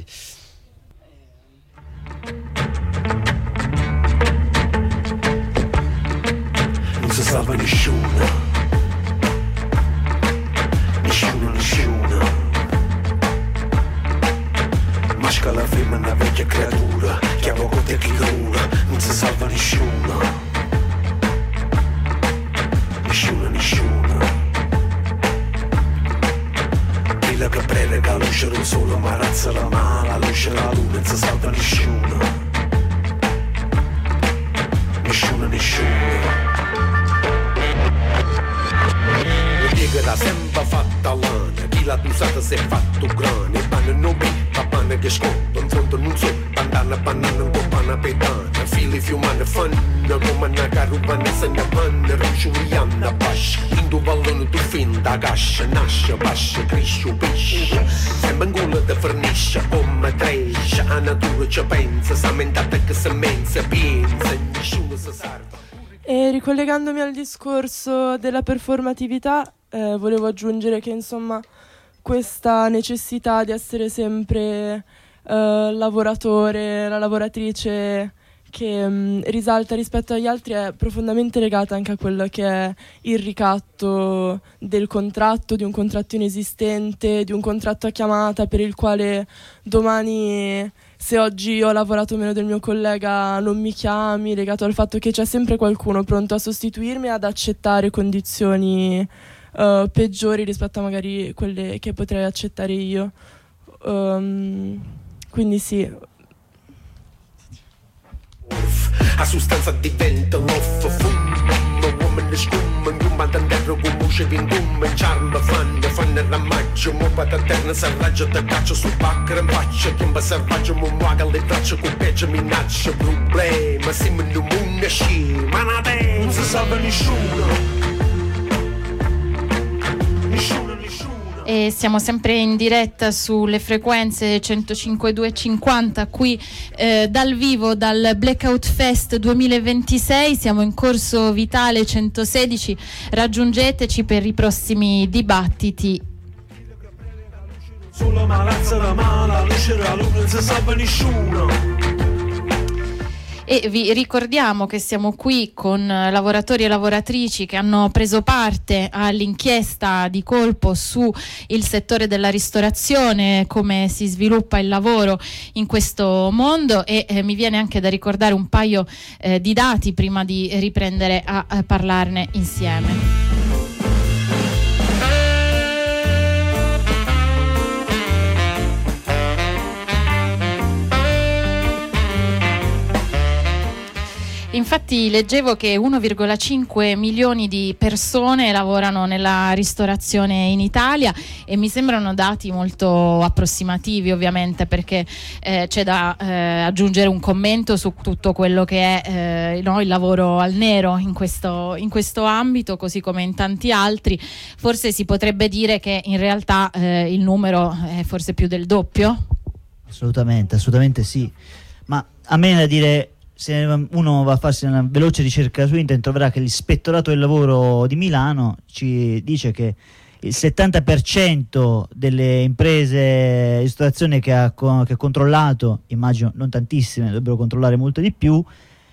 non si salva nessuno, nessuno, nessuno. Masca la femmina, una vecchia creatura, chiamo con te chi cura, non si salva nessuno, nessuno, nessuno. Quella che predica luce non solo, ma razza la mala, luce la luna, non si salva nessuno, nessuno, nessuno. L'ha sempre fatta lana, chi l'ha usata si è fatto grane, panne non bi, ma panne che sconto, in fondo non so, bandana, banana, un po' panna pedana, fili fiumane, fanno come una carubana, se ne panne, rugiuliana, bascia, in due vallone tu finta, cascia, nasce, bascia, cresce, pesce, sembra un culo di fornisce, come trescia, a natura ci pensa, sa mentata che se mensa, pensa, nessuno si salva. E ricollegandomi al discorso della performatività, eh, volevo aggiungere che insomma questa necessità di essere sempre eh, lavoratore, la lavoratrice che mh, risalta rispetto agli altri è profondamente legata anche a quello che è il ricatto del contratto, di un contratto inesistente, di un contratto a chiamata per il quale domani, se oggi ho lavorato meno del mio collega, non mi chiami, legato al fatto che c'è sempre qualcuno pronto a sostituirmi, ad accettare condizioni uh, peggiori rispetto a magari quelle che potrei accettare io. Um, quindi sì. A sostanza diventa l'off, fum, uomo ne scum, un mandandello con voce vingum, charla fanno, fanno rammaggio, mo pataterna s'arraggia da caccia sul pacca in faccia, che mi salvaggio, mo muoga le braccia con peggio minaccia, problema, siamo in un mondo sci, ma non si salva nessuno, nessuno, nessuno. E siamo sempre in diretta sulle frequenze centocinque virgola due cinquanta qui eh, dal vivo dal Blackout Fest duemilaventisei. Siamo in Corso Vitale centosedici, raggiungeteci per i prossimi dibattiti. Sulla malazza la mala, luce la luna, non si salva nessuno. E vi ricordiamo che siamo qui con lavoratori e lavoratrici che hanno preso parte all'inchiesta di Colpo su il settore della ristorazione, come si sviluppa il lavoro in questo mondo, e eh, mi viene anche da ricordare un paio eh, di dati prima di riprendere a, a parlarne insieme. Infatti leggevo che uno virgola cinque milioni di persone lavorano nella ristorazione in Italia, e mi sembrano dati molto approssimativi, ovviamente, perché eh, c'è da eh, aggiungere un commento su tutto quello che è eh, no, il lavoro al nero in questo, in questo ambito, così come in tanti altri. Forse si potrebbe dire che in realtà eh, il numero è forse più del doppio? Assolutamente, assolutamente sì. Ma a me è da dire, se uno va a farsi una veloce ricerca su internet, troverà che l'Ispettorato del Lavoro di Milano ci dice che il settanta per cento delle imprese di ristorazione che ha, che ha controllato, immagino non tantissime, dovrebbero controllare molto di più,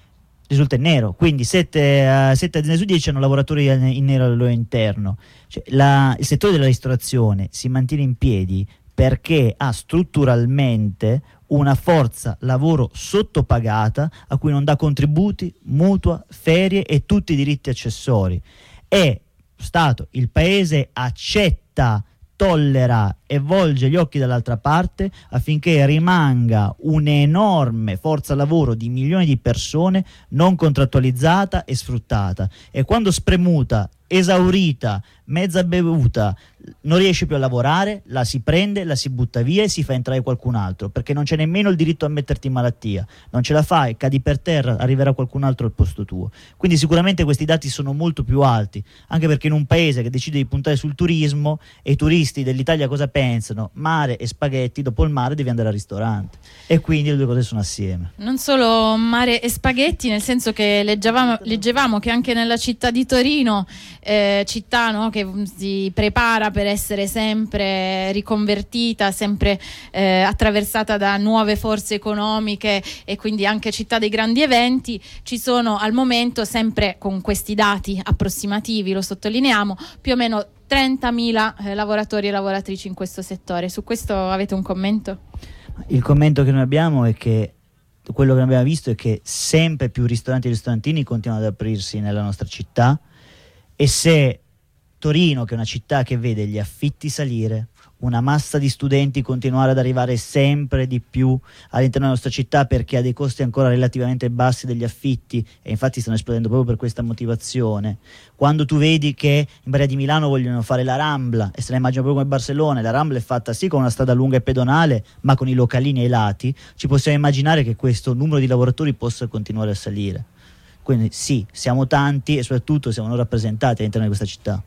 risulta in nero, quindi sette aziende su dieci hanno lavoratori in nero al loro interno. Cioè, la, il settore della ristorazione si mantiene in piedi perché ha strutturalmente una forza lavoro sottopagata a cui non dà contributi, mutua, ferie e tutti i diritti accessori. E Stato, il paese accetta, tollera e volge gli occhi dall'altra parte affinché rimanga un'enorme forza lavoro di milioni di persone non contrattualizzata e sfruttata. E quando spremuta, esaurita, mezza bevuta, non riesce più a lavorare, la si prende, la si butta via e si fa entrare qualcun altro, perché non c'è nemmeno il diritto a metterti in malattia. Non ce la fai, cadi per terra, arriverà qualcun altro al posto tuo. Quindi sicuramente questi dati sono molto più alti, anche perché in un paese che decide di puntare sul turismo, e i turisti dell'Italia cosa pensano? Mare e spaghetti, dopo il mare devi andare al ristorante, e quindi le due cose sono assieme. Non solo mare e spaghetti, nel senso che leggevamo, leggevamo che anche nella città di Torino, eh, città, no, che si prepara per essere sempre riconvertita, sempre eh, attraversata da nuove forze economiche, e quindi anche città dei grandi eventi, ci sono al momento, sempre con questi dati approssimativi, lo sottolineiamo, più o meno trentamila eh, lavoratori e lavoratrici in questo settore. Su questo avete un commento? Il commento che noi abbiamo è che quello che abbiamo visto è che sempre più ristoranti e ristorantini continuano ad aprirsi nella nostra città, e se Torino, che è una città che vede gli affitti salire, una massa di studenti continuare ad arrivare sempre di più all'interno della nostra città perché ha dei costi ancora relativamente bassi degli affitti, e infatti stanno esplodendo proprio per questa motivazione. Quando tu vedi che in Baria di Milano vogliono fare la Rambla, e se la immagino proprio come Barcellona, la Rambla è fatta sì con una strada lunga e pedonale, ma con i localini ai lati, ci possiamo immaginare che questo numero di lavoratori possa continuare a salire. Quindi sì, siamo tanti e soprattutto siamo non rappresentati all'interno di questa città.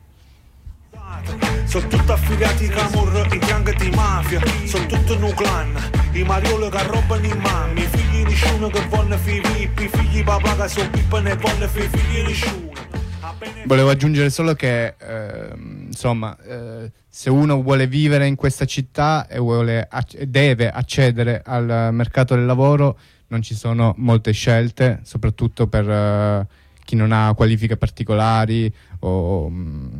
Sono tutti affiliati Camorra e gang di mafia, sono tutti un clan, i marioli che robbano i mammi, figli nessuno che vogliono figli, figli papà che sono pippa ne vogliono figli nessuno. Volevo aggiungere solo che eh, insomma eh, se uno vuole vivere in questa città e vuole acc- deve accedere al mercato del lavoro, non ci sono molte scelte, soprattutto per uh, chi non ha qualifiche particolari o um,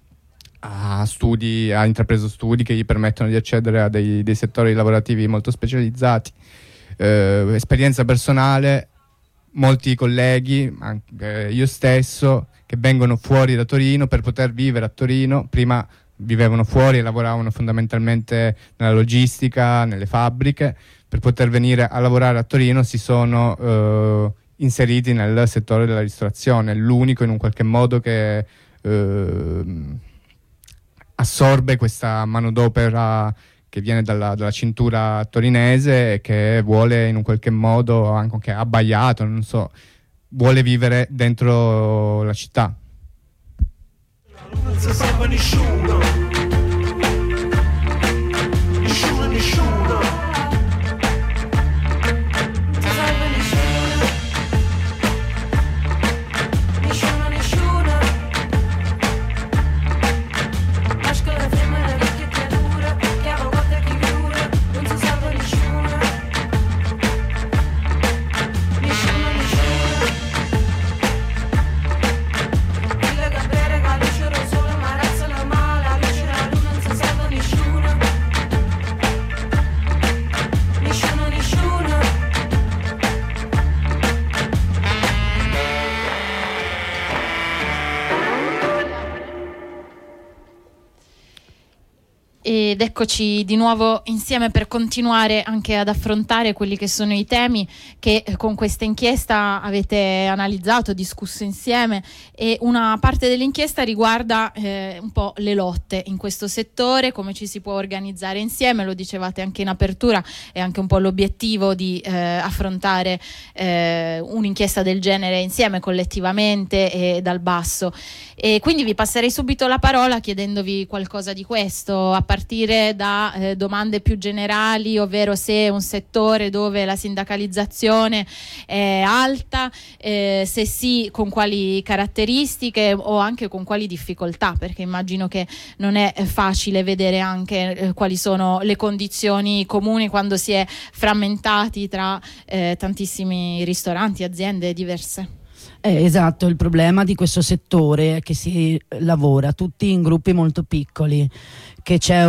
ha studi, ha intrapreso studi che gli permettono di accedere a dei, dei settori lavorativi molto specializzati. Uh, esperienza personale, molti colleghi, anche io stesso, che vengono fuori da Torino per poter vivere a Torino, prima vivevano fuori e lavoravano fondamentalmente nella logistica, nelle fabbriche, per poter venire a lavorare a Torino si sono eh, inseriti nel settore della ristorazione, l'unico in un qualche modo che eh, assorbe questa manodopera che viene dalla, dalla cintura torinese e che vuole in un qualche modo, anche abbaiato, non so, vuole vivere dentro la città. Non si salva nessuno, nessuno, nessuno. Ed eccoci di nuovo insieme per continuare anche ad affrontare quelli che sono i temi che con questa inchiesta avete analizzato, discusso insieme, e una parte dell'inchiesta riguarda eh, un po' le lotte in questo settore, come ci si può organizzare insieme. Lo dicevate anche in apertura, è anche un po' l'obiettivo di eh, affrontare eh, un'inchiesta del genere insieme, collettivamente e dal basso. E quindi vi passerei subito la parola chiedendovi qualcosa di questo, a partire partire da eh, domande più generali, ovvero se un settore dove la sindacalizzazione è alta, eh, se sì con quali caratteristiche o anche con quali difficoltà, perché immagino che non è facile vedere anche eh, quali sono le condizioni comuni quando si è frammentati tra eh, tantissimi ristoranti, aziende diverse. Eh, esatto, il problema di questo settore è che si lavora tutti in gruppi molto piccoli, che c'è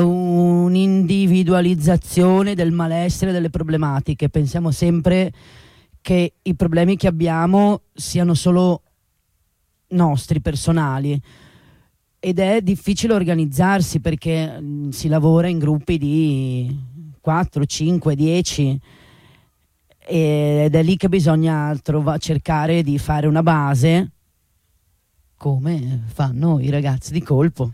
un'individualizzazione del malessere, delle problematiche. Pensiamo sempre che i problemi che abbiamo siano solo nostri, personali, ed è difficile organizzarsi perché mh, si lavora in gruppi di quattro, cinque, dieci, ed è lì che bisogna trova- cercare di fare una base come fanno i ragazzi di Colpo.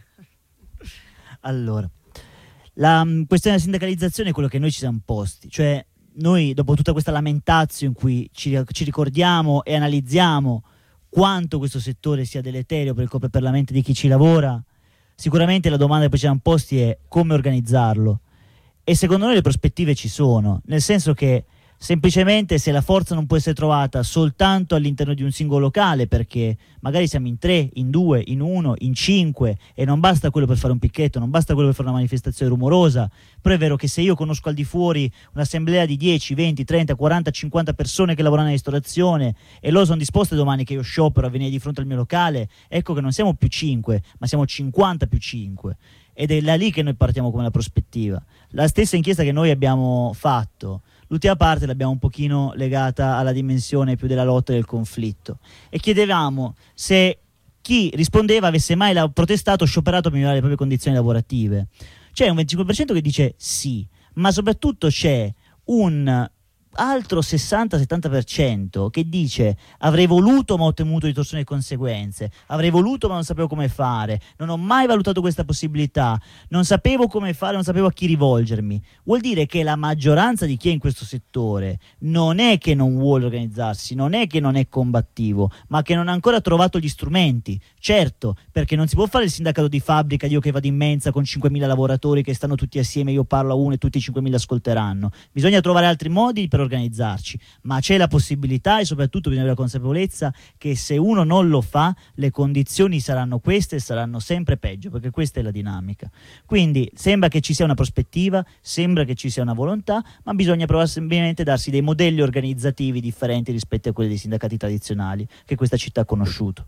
Allora, la mh, questione della sindacalizzazione è quello che noi ci siamo posti, cioè noi dopo tutta questa lamentazio in cui ci, ci ricordiamo e analizziamo quanto questo settore sia deleterio per il corpo e per la mente di chi ci lavora, sicuramente la domanda che ci siamo posti è come organizzarlo, e secondo noi le prospettive ci sono, nel senso che semplicemente se la forza non può essere trovata soltanto all'interno di un singolo locale, perché magari siamo in tre, in due, in uno, in cinque, e non basta quello per fare un picchetto, non basta quello per fare una manifestazione rumorosa, però è vero che se io conosco al di fuori un'assemblea di dieci, venti, trenta, quaranta, cinquanta persone che lavorano in ristorazione e loro sono disposte domani che io sciopero a venire di fronte al mio locale, ecco che non siamo più cinque, ma siamo cinquanta più cinque. Ed è da lì che noi partiamo come la prospettiva. La stessa inchiesta che noi abbiamo fatto, l'ultima parte l'abbiamo un pochino legata alla dimensione più della lotta e del conflitto, e chiedevamo se chi rispondeva avesse mai la- protestato o scioperato per migliorare le proprie condizioni lavorative. C'è un venticinque per cento che dice sì, ma soprattutto c'è un altro sessanta settanta per cento che dice avrei voluto ma ho temuto di torsioni e conseguenze, avrei voluto ma non sapevo come fare, non ho mai valutato questa possibilità, non sapevo come fare, non sapevo a chi rivolgermi. Vuol dire che la maggioranza di chi è in questo settore non è che non vuole organizzarsi, non è che non è combattivo, ma che non ha ancora trovato gli strumenti. Certo, perché non si può fare il sindacato di fabbrica di io che vado in mensa con cinquemila lavoratori che stanno tutti assieme, io parlo a uno e tutti i cinquemila ascolteranno. Bisogna trovare altri modi per organizzarci, ma c'è la possibilità e soprattutto bisogna avere la consapevolezza che se uno non lo fa le condizioni saranno queste e saranno sempre peggio, perché questa è la dinamica. Quindi sembra che ci sia una prospettiva, sembra che ci sia una volontà, ma bisogna provare semplicemente a darsi dei modelli organizzativi differenti rispetto a quelli dei sindacati tradizionali che questa città ha conosciuto.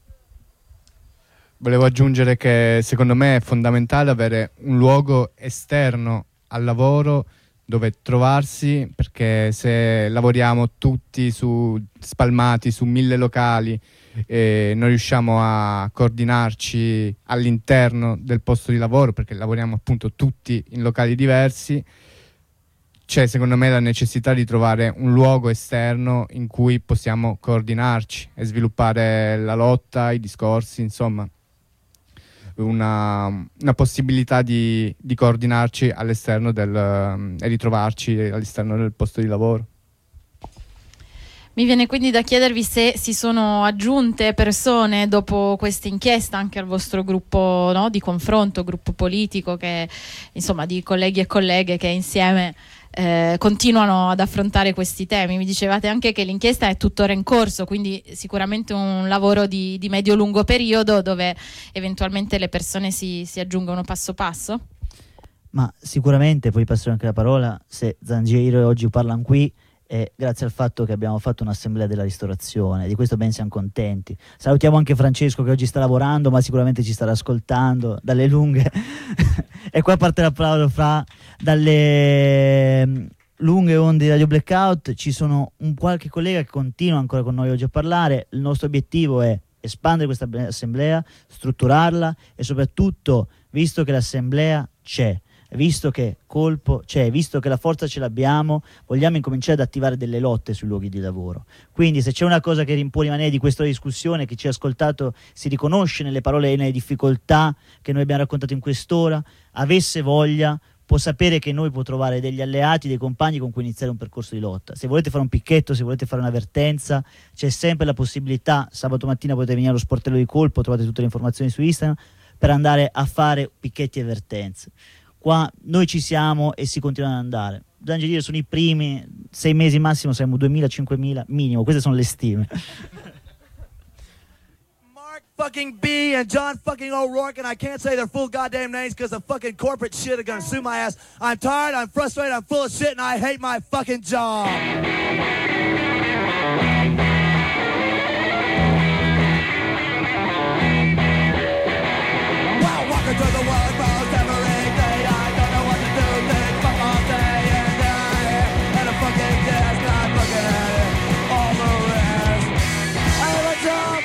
Volevo aggiungere che secondo me è fondamentale avere un luogo esterno al lavoro dove trovarsi, perché se lavoriamo tutti su, spalmati su mille locali e non riusciamo a coordinarci all'interno del posto di lavoro, perché lavoriamo appunto tutti in locali diversi, c'è secondo me la necessità di trovare un luogo esterno in cui possiamo coordinarci e sviluppare la lotta, i discorsi, insomma una, una possibilità di, di coordinarci all'esterno del, e ritrovarci all'esterno del posto di lavoro. Mi viene quindi da chiedervi se si sono aggiunte persone dopo questa inchiesta anche al vostro gruppo, no, di confronto, gruppo politico, che insomma di colleghi e colleghe che insieme eh, continuano ad affrontare questi temi. Mi dicevate anche che l'inchiesta è tuttora in corso, quindi sicuramente un lavoro di, di medio-lungo periodo dove eventualmente le persone si, si aggiungono passo passo. Ma sicuramente, poi passerò anche la parola, se Zangiero e oggi parlano qui, è grazie al fatto che abbiamo fatto un'assemblea della ristorazione, di questo ben siamo contenti. Salutiamo anche Francesco che oggi sta lavorando, ma sicuramente ci starà ascoltando dalle lunghe e qua parte l'applauso. Fra dalle lunghe onde di Radio Blackout ci sono un qualche collega che continua ancora con noi oggi a parlare. Il nostro obiettivo è espandere questa assemblea, strutturarla e soprattutto, visto che l'assemblea c'è, visto che colpo c'è, visto che la forza ce l'abbiamo, vogliamo incominciare ad attivare delle lotte sui luoghi di lavoro. Quindi se c'è una cosa che può rimanere di questa discussione, che ci ha ascoltato si riconosce nelle parole e nelle difficoltà che noi abbiamo raccontato in quest'ora, avesse voglia può sapere che noi può trovare degli alleati, dei compagni con cui iniziare un percorso di lotta. Se volete fare un picchetto, se volete fare un'avvertenza, c'è sempre la possibilità. Sabato mattina potete venire allo sportello di Colpo, trovate tutte le informazioni su Instagram per andare a fare picchetti e avvertenze. qua noi ci siamo e si continua ad andare. Bisogna dire, sono i primi sei mesi massimo, saremo duemila cinquemila minimo, queste sono le stime. Fucking B and John fucking O'Rourke, and I can't say their full goddamn names because the fucking corporate shit are gonna sue my ass. I'm tired, I'm frustrated, I'm full of shit, and I hate my fucking job. Wow, walking through the world most every day, I don't know what to do, think fuck all day and night, and a fucking desk, not looking at it, all the rest. I have a job.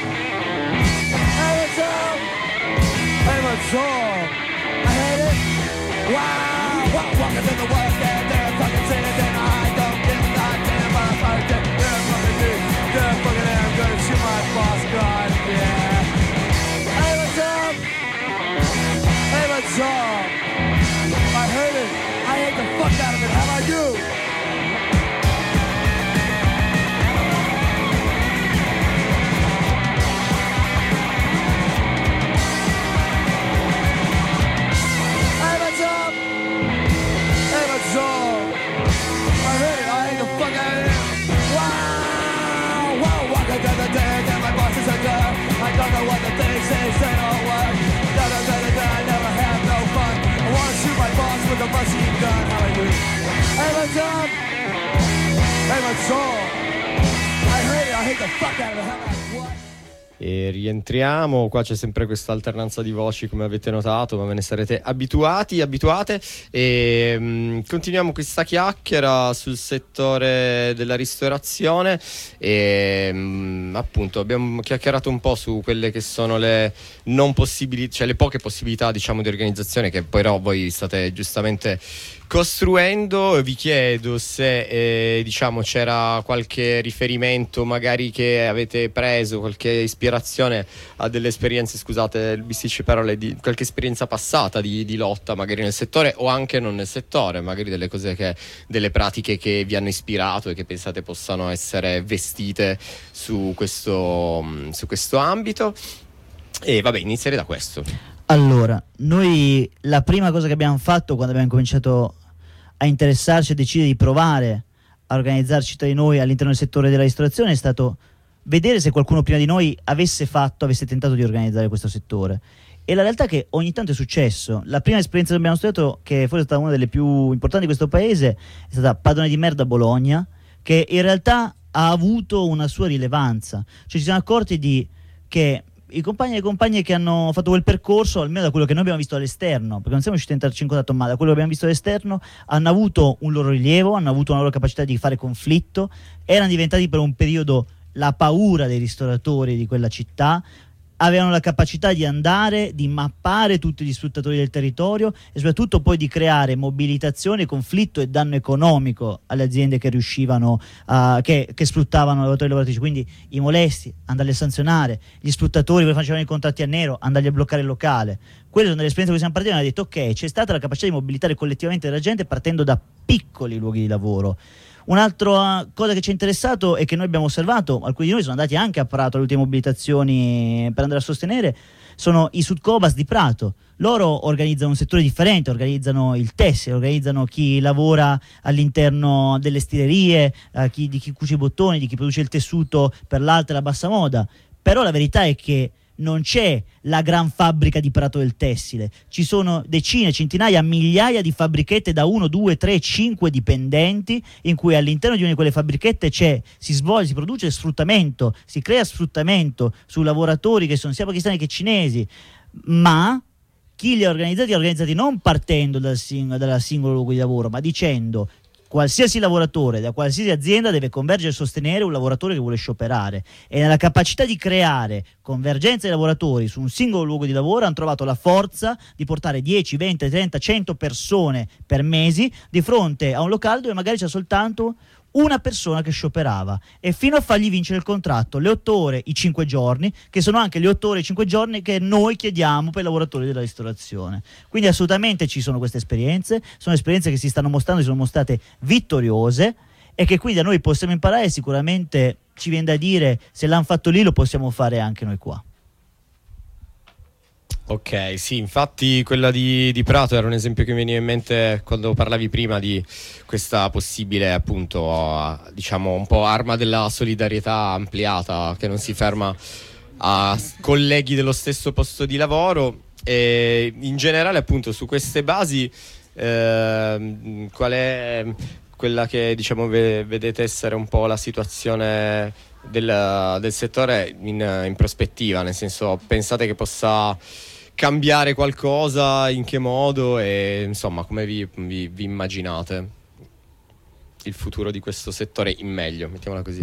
I'm a song. I hate it. Wow. Wow. Walking through the world, stand there, fucking singing, and I don't give a goddamn about a fight. They're fucking dude. They're fucking damn good. She my boss, God, yeah. I'm a song. I'm a song. I hate it. I hate the fuck out of it. How about you? I don't know what the things say, say don't work. Da da da da da, I never have no fun. I wanna shoot my boss with a machine gun. How I do? Hey, what's up? Hey, what's up? I hate it, I hate the fuck out of it. How about what? E rientriamo, qua c'è sempre questa alternanza di voci come avete notato, ma ve ne sarete abituati, abituate e mh, continuiamo questa chiacchiera sul settore della ristorazione e mh, appunto abbiamo chiacchierato un po' su quelle che sono le non possibilità, cioè le poche possibilità diciamo di organizzazione che però voi state giustamente costruendo. Vi chiedo se eh, diciamo c'era qualche riferimento magari che avete preso, qualche ispirazione a delle esperienze, scusate il bisticcio parole, di qualche esperienza passata di, di lotta magari nel settore o anche non nel settore, magari delle cose che, delle pratiche che vi hanno ispirato e che pensate possano essere vestite su questo, su questo ambito. E vabbè, inizierei da questo. Allora, noi la prima cosa che abbiamo fatto quando abbiamo cominciato a interessarci e decidere di provare a organizzarci tra di noi all'interno del settore della ristorazione è stato vedere se qualcuno prima di noi avesse fatto, avesse tentato di organizzare questo settore. E la realtà è che ogni tanto è successo. La prima esperienza che abbiamo studiato, che forse è stata una delle più importanti di questo paese, è stata Padrone di merda a Bologna, che in realtà ha avuto una sua rilevanza. Cioè ci siamo accorti di che i compagni e le compagne che hanno fatto quel percorso, almeno da quello che noi abbiamo visto all'esterno, perché non siamo riusciti a entrarci in contatto, ma da quello che abbiamo visto all'esterno, hanno avuto un loro rilievo, hanno avuto una loro capacità di fare conflitto, erano diventati per un periodo la paura dei ristoratori di quella città, avevano la capacità di andare, di mappare tutti gli sfruttatori del territorio e soprattutto poi di creare mobilitazione, conflitto e danno economico alle aziende che riuscivano a, che, che sfruttavano lavoratori e lavoratrici. Quindi i molesti, andarli a sanzionare, gli sfruttatori che facevano i contratti a nero, andarli a bloccare il locale. Quelle sono delle esperienze che siamo partiti e abbiamo detto ok, c'è stata la capacità di mobilitare collettivamente della gente partendo da piccoli luoghi di lavoro. Un'altra cosa che ci è interessato e che noi abbiamo osservato, alcuni di noi sono andati anche a Prato alle ultime mobilitazioni per andare a sostenere, sono i Sudcobas di Prato. Loro organizzano un settore differente, organizzano il tessile, organizzano chi lavora all'interno delle stilerie, eh, chi, di chi cuce i bottoni, di chi produce il tessuto per l'alta e la bassa moda. Però la verità è che non c'è la gran fabbrica di Prato del tessile, ci sono decine, centinaia, migliaia di fabbrichette da uno, due, tre, cinque dipendenti in cui all'interno di una di quelle fabbrichette c'è, si svolge, si produce sfruttamento, si crea sfruttamento su lavoratori che sono sia pakistani che cinesi, ma chi li ha organizzati li ha organizzati non partendo dal sing- dal singolo luogo di lavoro, ma dicendo qualsiasi lavoratore da qualsiasi azienda deve convergere e sostenere un lavoratore che vuole scioperare, e nella capacità di creare convergenza di lavoratori su un singolo luogo di lavoro hanno trovato la forza di portare dieci, venti, trenta, cento persone per mesi di fronte a un locale dove magari c'è soltanto una persona che scioperava, e fino a fargli vincere il contratto, le otto ore, i cinque giorni, che sono anche le otto ore e i cinque giorni che noi chiediamo per i lavoratori della ristorazione. Quindi assolutamente ci sono queste esperienze, sono esperienze che si stanno mostrando, si sono mostrate vittoriose e che quindi da noi possiamo imparare, e sicuramente ci viene da dire se l'hanno fatto lì lo possiamo fare anche noi qua. Ok, sì, infatti quella di, di Prato era un esempio che mi veniva in mente quando parlavi prima di questa possibile, appunto, diciamo un po' arma della solidarietà ampliata che non si ferma a colleghi dello stesso posto di lavoro. E in generale, appunto, su queste basi eh, qual è quella che, diciamo, ve- vedete essere un po' la situazione del, del settore in, in prospettiva? Nel senso, pensate che possa cambiare qualcosa, in che modo, e insomma come vi, vi, vi immaginate il futuro di questo settore in meglio, mettiamola così?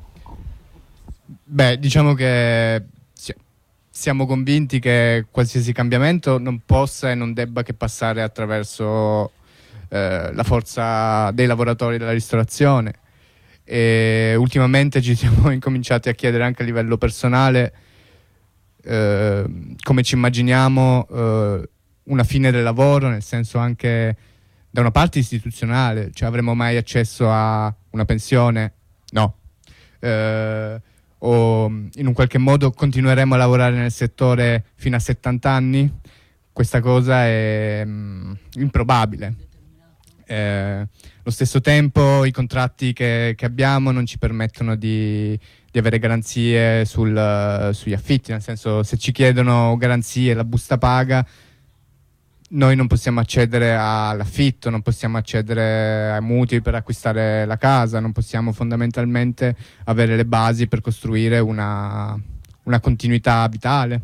Beh, diciamo che sì, siamo convinti che qualsiasi cambiamento non possa e non debba che passare attraverso eh, la forza dei lavoratori della ristorazione, e ultimamente ci siamo incominciati a chiedere anche a livello personale Uh, come ci immaginiamo uh, una fine del lavoro, nel senso anche da una parte istituzionale, cioè avremo mai accesso a una pensione? No. Uh, o in un qualche modo continueremo a lavorare nel settore fino a settanta anni? Questa cosa è um, improbabile. Uh, allo stesso tempo i contratti che, che abbiamo non ci permettono di di avere garanzie sul, uh, sugli affitti, nel senso, se ci chiedono garanzie, la busta paga, noi non possiamo accedere all'affitto, non possiamo accedere ai mutui per acquistare la casa, non possiamo fondamentalmente avere le basi per costruire una, una continuità vitale.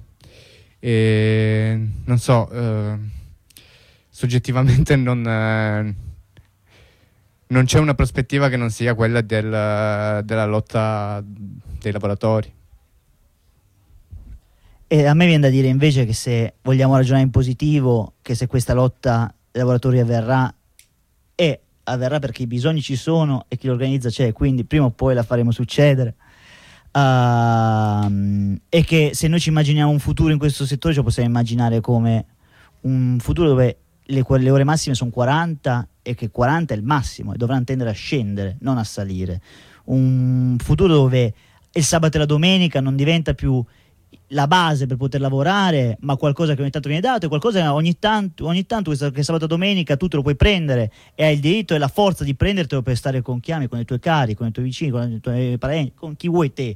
E non so, uh, soggettivamente non... Uh, non c'è una prospettiva che non sia quella del, della lotta dei lavoratori. E a me viene da dire invece che se vogliamo ragionare in positivo, che se questa lotta dei lavoratori avverrà, e avverrà perché i bisogni ci sono e chi lo organizza c'è, quindi prima o poi la faremo succedere, uh, e che se noi ci immaginiamo un futuro in questo settore, ce lo possiamo immaginare come un futuro dove le, le ore massime sono quaranta e che quaranta è il massimo e dovranno tendere a scendere, non a salire. Un futuro dove il sabato e la domenica non diventa più la base per poter lavorare, ma qualcosa che ogni tanto viene dato, e qualcosa che ogni tanto, ogni tanto che sabato e domenica tu te lo puoi prendere e hai il diritto e la forza di prendertelo per stare con chi ami, con i tuoi cari, con i tuoi vicini, con i tuoi parenti, con chi vuoi te.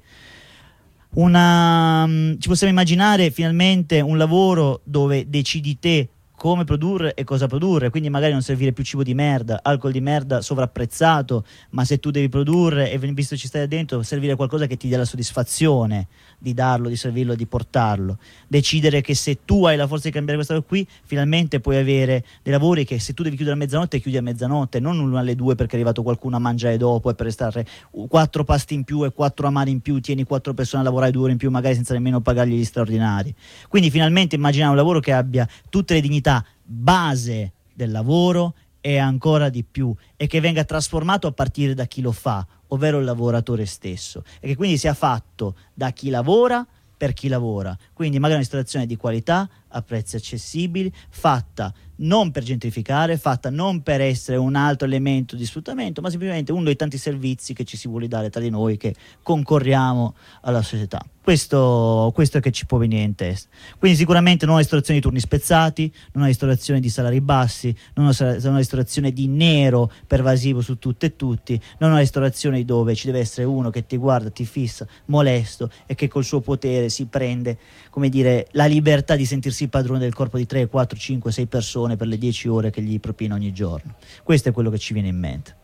Una, ci possiamo immaginare finalmente un lavoro dove decidi te come produrre e cosa produrre, quindi magari non servire più cibo di merda, alcol di merda sovrapprezzato, ma se tu devi produrre e visto che ci stai dentro, servire qualcosa che ti dia la soddisfazione di darlo, di servirlo, di portarlo. Decidere che se tu hai la forza di cambiare questa cosa qui, finalmente puoi avere dei lavori che se tu devi chiudere a mezzanotte, chiudi a mezzanotte, non uno alle due perché è arrivato qualcuno a mangiare dopo e per restare quattro pasti in più e quattro amari in più, tieni quattro persone a lavorare due ore in più magari senza nemmeno pagargli gli straordinari. Quindi finalmente immaginare un lavoro che abbia tutte le dignità base del lavoro e ancora di più, e che venga trasformato a partire da chi lo fa, ovvero il lavoratore stesso, e che quindi sia fatto da chi lavora per chi lavora, quindi magari una ristorazione di qualità a prezzi accessibili, fatta non per gentrificare, fatta non per essere un altro elemento di sfruttamento, ma semplicemente uno dei tanti servizi che ci si vuole dare tra di noi che concorriamo alla società. Questo, questo è che ci può venire in testa. Quindi sicuramente non una ristorazione di turni spezzati, non una ristorazione di salari bassi, non una, una ristorazione di nero pervasivo su tutto e tutti, non una ristorazione dove ci deve essere uno che ti guarda, ti fissa, molesto e che col suo potere si prende, come dire, la libertà di sentirsi padrone del corpo di tre, quattro, cinque, sei persone per le dieci ore che gli propina ogni giorno. Questo è quello che ci viene in mente.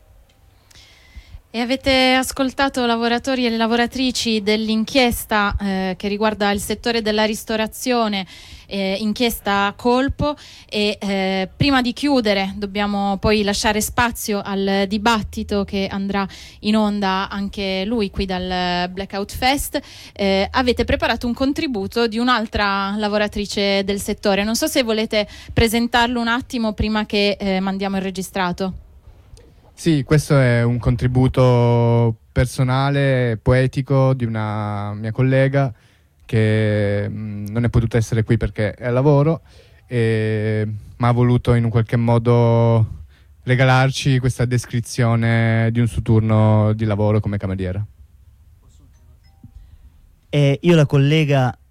E avete ascoltato lavoratori e lavoratrici dell'inchiesta eh, che riguarda il settore della ristorazione, eh, inchiesta Colpo, e eh, prima di chiudere dobbiamo poi lasciare spazio al dibattito che andrà in onda anche lui qui dal Blackout Fest. Eh, avete preparato un contributo di un'altra lavoratrice del settore, non so se volete presentarlo un attimo prima che eh, mandiamo il registrato. Sì, questo è un contributo personale, poetico di una mia collega che mh, non è potuta essere qui perché è al lavoro, e, ma ha voluto in un qualche modo regalarci questa descrizione di un suo turno di lavoro come cameriera. Eh, io la collega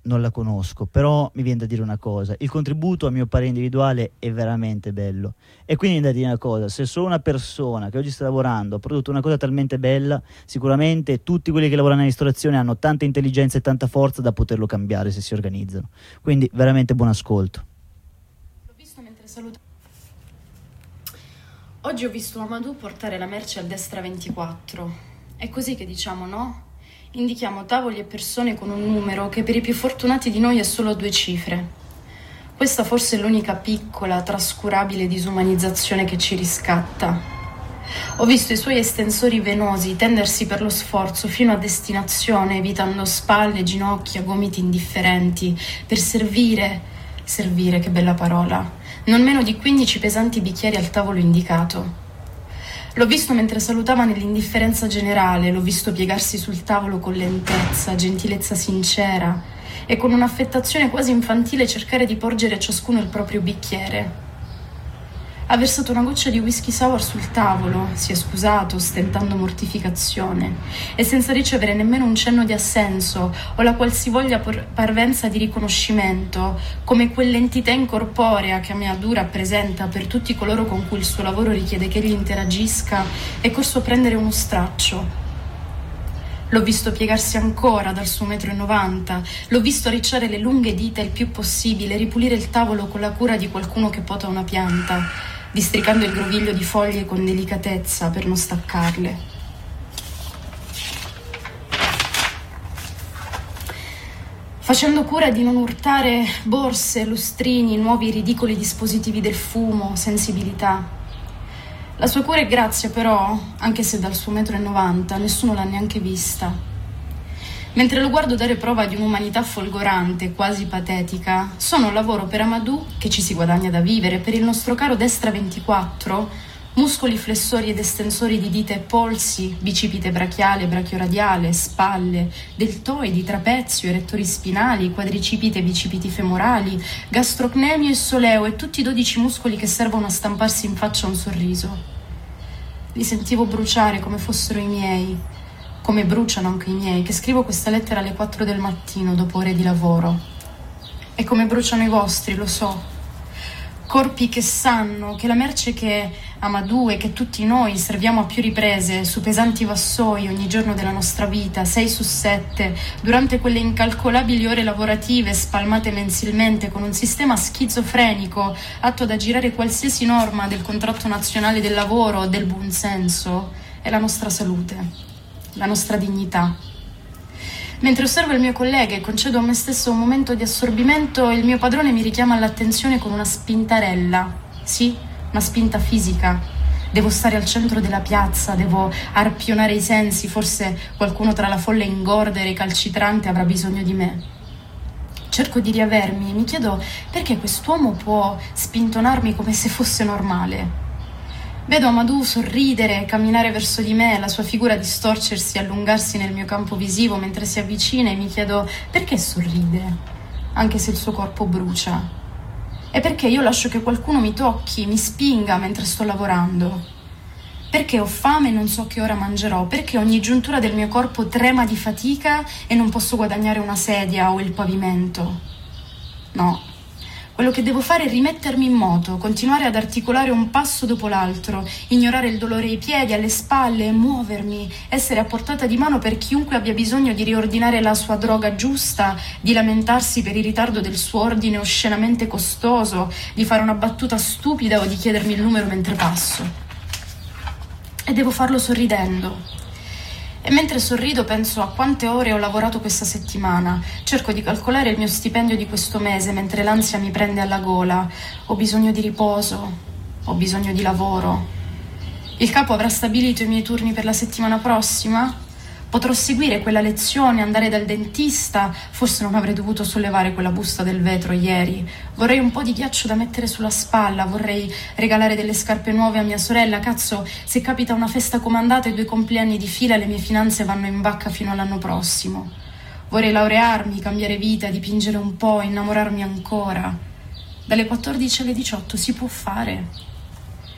non la conosco, però mi viene da dire una cosa: il contributo a mio parere individuale è veramente bello, e quindi mi viene da dire una cosa: se solo una persona che oggi sta lavorando ha prodotto una cosa talmente bella, sicuramente tutti quelli che lavorano in ristorazione hanno tanta intelligenza e tanta forza da poterlo cambiare se si organizzano. Quindi veramente buon ascolto. L'ho visto mentre salutavo. Oggi ho visto Amadou portare la merce al Destra ventiquattro. È così che diciamo, no? Indichiamo tavoli e persone con un numero che per i più fortunati di noi è solo a due cifre. Questa forse è l'unica piccola, trascurabile disumanizzazione che ci riscatta. Ho visto i suoi estensori venosi tendersi per lo sforzo fino a destinazione, evitando spalle, ginocchia, gomiti indifferenti, per servire, servire, che bella parola, non meno di quindici pesanti bicchieri al tavolo indicato. L'ho visto mentre salutava nell'indifferenza generale, l'ho visto piegarsi sul tavolo con lentezza, gentilezza sincera e con un'affettazione quasi infantile cercare di porgere a ciascuno il proprio bicchiere. Ha versato una goccia di whisky sour sul tavolo, si è scusato, stentando mortificazione, e senza ricevere nemmeno un cenno di assenso o la qualsivoglia por- parvenza di riconoscimento, come quell'entità incorporea che Amadou rappresenta per tutti coloro con cui il suo lavoro richiede che egli interagisca, è corso a prendere uno straccio. L'ho visto piegarsi ancora dal suo metro e novanta, l'ho visto arricciare le lunghe dita il più possibile, ripulire il tavolo con la cura di qualcuno che pota una pianta, districando il groviglio di foglie con delicatezza per non staccarle. Facendo cura di non urtare borse, lustrini, nuovi ridicoli dispositivi del fumo, sensibilità. La sua cura e grazia però, anche se dal suo metro e novanta, nessuno l'ha neanche vista. Mentre lo guardo dare prova di un'umanità folgorante, quasi patetica, sono un lavoro per Amadou che ci si guadagna da vivere, per il nostro caro Destra ventiquattro, muscoli flessori ed estensori di dita e polsi, bicipite brachiale, brachio-radiale, spalle, deltoidi, trapezio, erettori spinali, quadricipite e bicipiti femorali, gastrocnemio e soleo e tutti i dodici muscoli che servono a stamparsi in faccia un sorriso. Li sentivo bruciare come fossero i miei, come bruciano anche i miei, che scrivo questa lettera alle quattro del mattino dopo ore di lavoro. E come bruciano i vostri, lo so. Corpi che sanno che la merce che Amadou e che tutti noi serviamo a più riprese su pesanti vassoi ogni giorno della nostra vita, sei su sette, durante quelle incalcolabili ore lavorative spalmate mensilmente con un sistema schizofrenico atto ad aggirare qualsiasi norma del contratto nazionale del lavoro o del buonsenso, è la nostra salute, la nostra dignità. Mentre osservo il mio collega e concedo a me stesso un momento di assorbimento, il mio padrone mi richiama all'attenzione con una spintarella. Sì, una spinta fisica. Devo stare al centro della piazza, devo arpionare i sensi, forse qualcuno tra la folla ingorda e recalcitrante avrà bisogno di me. Cerco di riavermi e mi chiedo perché quest'uomo può spintonarmi come se fosse normale. Vedo Amadou sorridere, camminare verso di me, la sua figura distorcersi e allungarsi nel mio campo visivo mentre si avvicina, e mi chiedo perché sorride, anche se il suo corpo brucia. E perché io lascio che qualcuno mi tocchi, mi spinga mentre sto lavorando. Perché ho fame e non so che ora mangerò, perché ogni giuntura del mio corpo trema di fatica e non posso guadagnare una sedia o il pavimento. No. Quello che devo fare è rimettermi in moto, continuare ad articolare un passo dopo l'altro, ignorare il dolore ai piedi, alle spalle, muovermi, essere a portata di mano per chiunque abbia bisogno di riordinare la sua droga giusta, di lamentarsi per il ritardo del suo ordine oscenamente costoso, di fare una battuta stupida o di chiedermi il numero mentre passo. E devo farlo sorridendo. E mentre sorrido penso a quante ore ho lavorato questa settimana, cerco di calcolare il mio stipendio di questo mese mentre l'ansia mi prende alla gola. Ho bisogno di riposo, ho bisogno di lavoro. Il capo avrà stabilito i miei turni per la settimana prossima? Potrò seguire quella lezione, andare dal dentista? Forse non avrei dovuto sollevare quella busta del vetro ieri. Vorrei un po' di ghiaccio da mettere sulla spalla, vorrei regalare delle scarpe nuove a mia sorella. Cazzo, se capita una festa comandata e due compleanni di fila, le mie finanze vanno in vacca fino all'anno prossimo. Vorrei laurearmi, cambiare vita, dipingere un po', innamorarmi ancora. Dalle quattordici alle diciotto si può fare.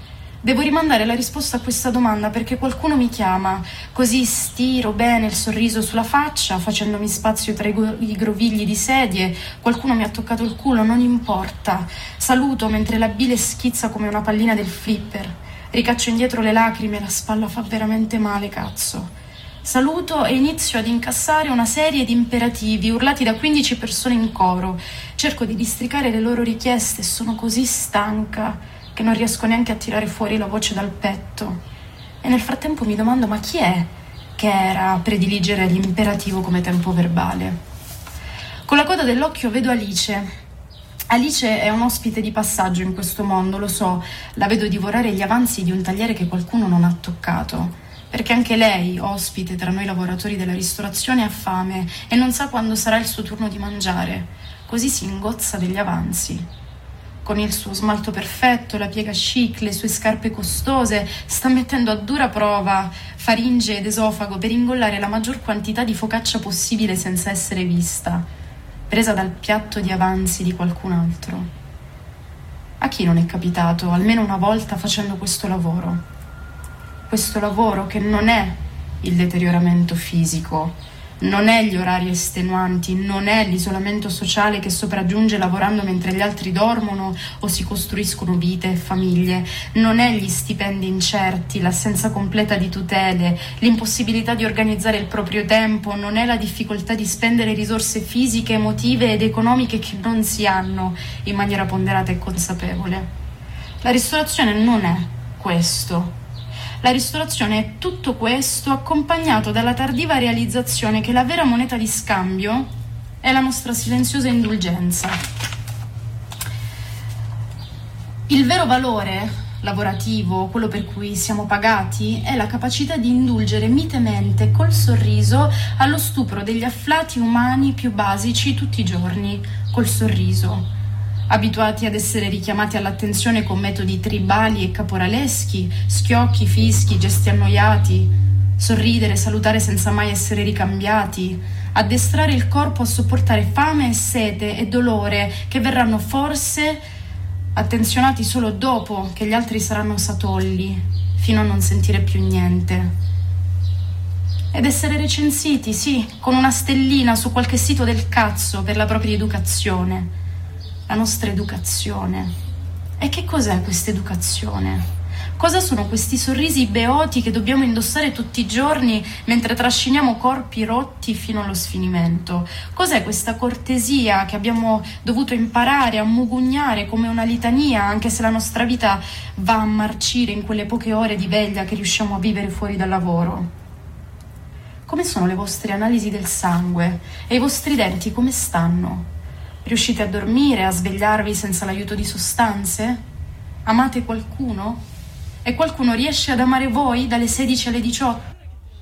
Devo rimandare la risposta a questa domanda perché qualcuno mi chiama, così stiro bene il sorriso sulla faccia, facendomi spazio tra i, go- i grovigli di sedie. Qualcuno mi ha toccato il culo, non importa. Saluto mentre la bile schizza come una pallina del flipper. Ricaccio indietro le lacrime, la spalla fa veramente male, cazzo. Saluto e inizio ad incassare una serie di imperativi urlati da quindici persone in coro. Cerco di districare le loro richieste e sono così stanca che non riesco neanche a tirare fuori la voce dal petto. E nel frattempo mi domando: ma chi è che era a prediligere l'imperativo come tempo verbale? Con la coda dell'occhio vedo Alice. Alice è un ospite di passaggio in questo mondo, lo so, la vedo divorare gli avanzi di un tagliere che qualcuno non ha toccato. Perché anche lei, ospite tra noi lavoratori della ristorazione, ha fame e non sa quando sarà il suo turno di mangiare. Così si ingozza degli avanzi. Con il suo smalto perfetto, la piega chic, le sue scarpe costose, sta mettendo a dura prova faringe ed esofago per ingollare la maggior quantità di focaccia possibile senza essere vista, presa dal piatto di avanzi di qualcun altro. A chi non è capitato, almeno una volta, facendo questo lavoro? Questo lavoro che non è il deterioramento fisico, non è gli orari estenuanti, non è l'isolamento sociale che sopraggiunge lavorando mentre gli altri dormono o si costruiscono vite e famiglie, non è gli stipendi incerti, l'assenza completa di tutele, l'impossibilità di organizzare il proprio tempo, non è la difficoltà di spendere risorse fisiche, emotive ed economiche che non si hanno in maniera ponderata e consapevole. La ristorazione non è questo. La ristorazione è tutto questo accompagnato dalla tardiva realizzazione che la vera moneta di scambio è la nostra silenziosa indulgenza. Il vero valore lavorativo, quello per cui siamo pagati, è la capacità di indulgere mitemente col sorriso allo stupro degli afflati umani più basici tutti i giorni, col sorriso. Abituati ad essere richiamati all'attenzione con metodi tribali e caporaleschi, schiocchi, fischi, gesti annoiati, sorridere, salutare senza mai essere ricambiati, addestrare il corpo a sopportare fame e sete e dolore che verranno forse attenzionati solo dopo che gli altri saranno satolli, fino a non sentire più niente. Ed essere recensiti, sì, con una stellina su qualche sito del cazzo per la propria educazione. La nostra educazione. E che cos'è questa educazione? Cosa sono questi sorrisi beoti che dobbiamo indossare tutti i giorni mentre trasciniamo corpi rotti fino allo sfinimento? Cos'è questa cortesia che abbiamo dovuto imparare a mugugnare come una litania, anche se la nostra vita va a marcire in quelle poche ore di veglia che riusciamo a vivere fuori dal lavoro? Come sono le vostre analisi del sangue? E i vostri denti come stanno? Riuscite a dormire, a svegliarvi senza l'aiuto di sostanze? Amate qualcuno? E qualcuno riesce ad amare voi dalle sedici alle diciotto?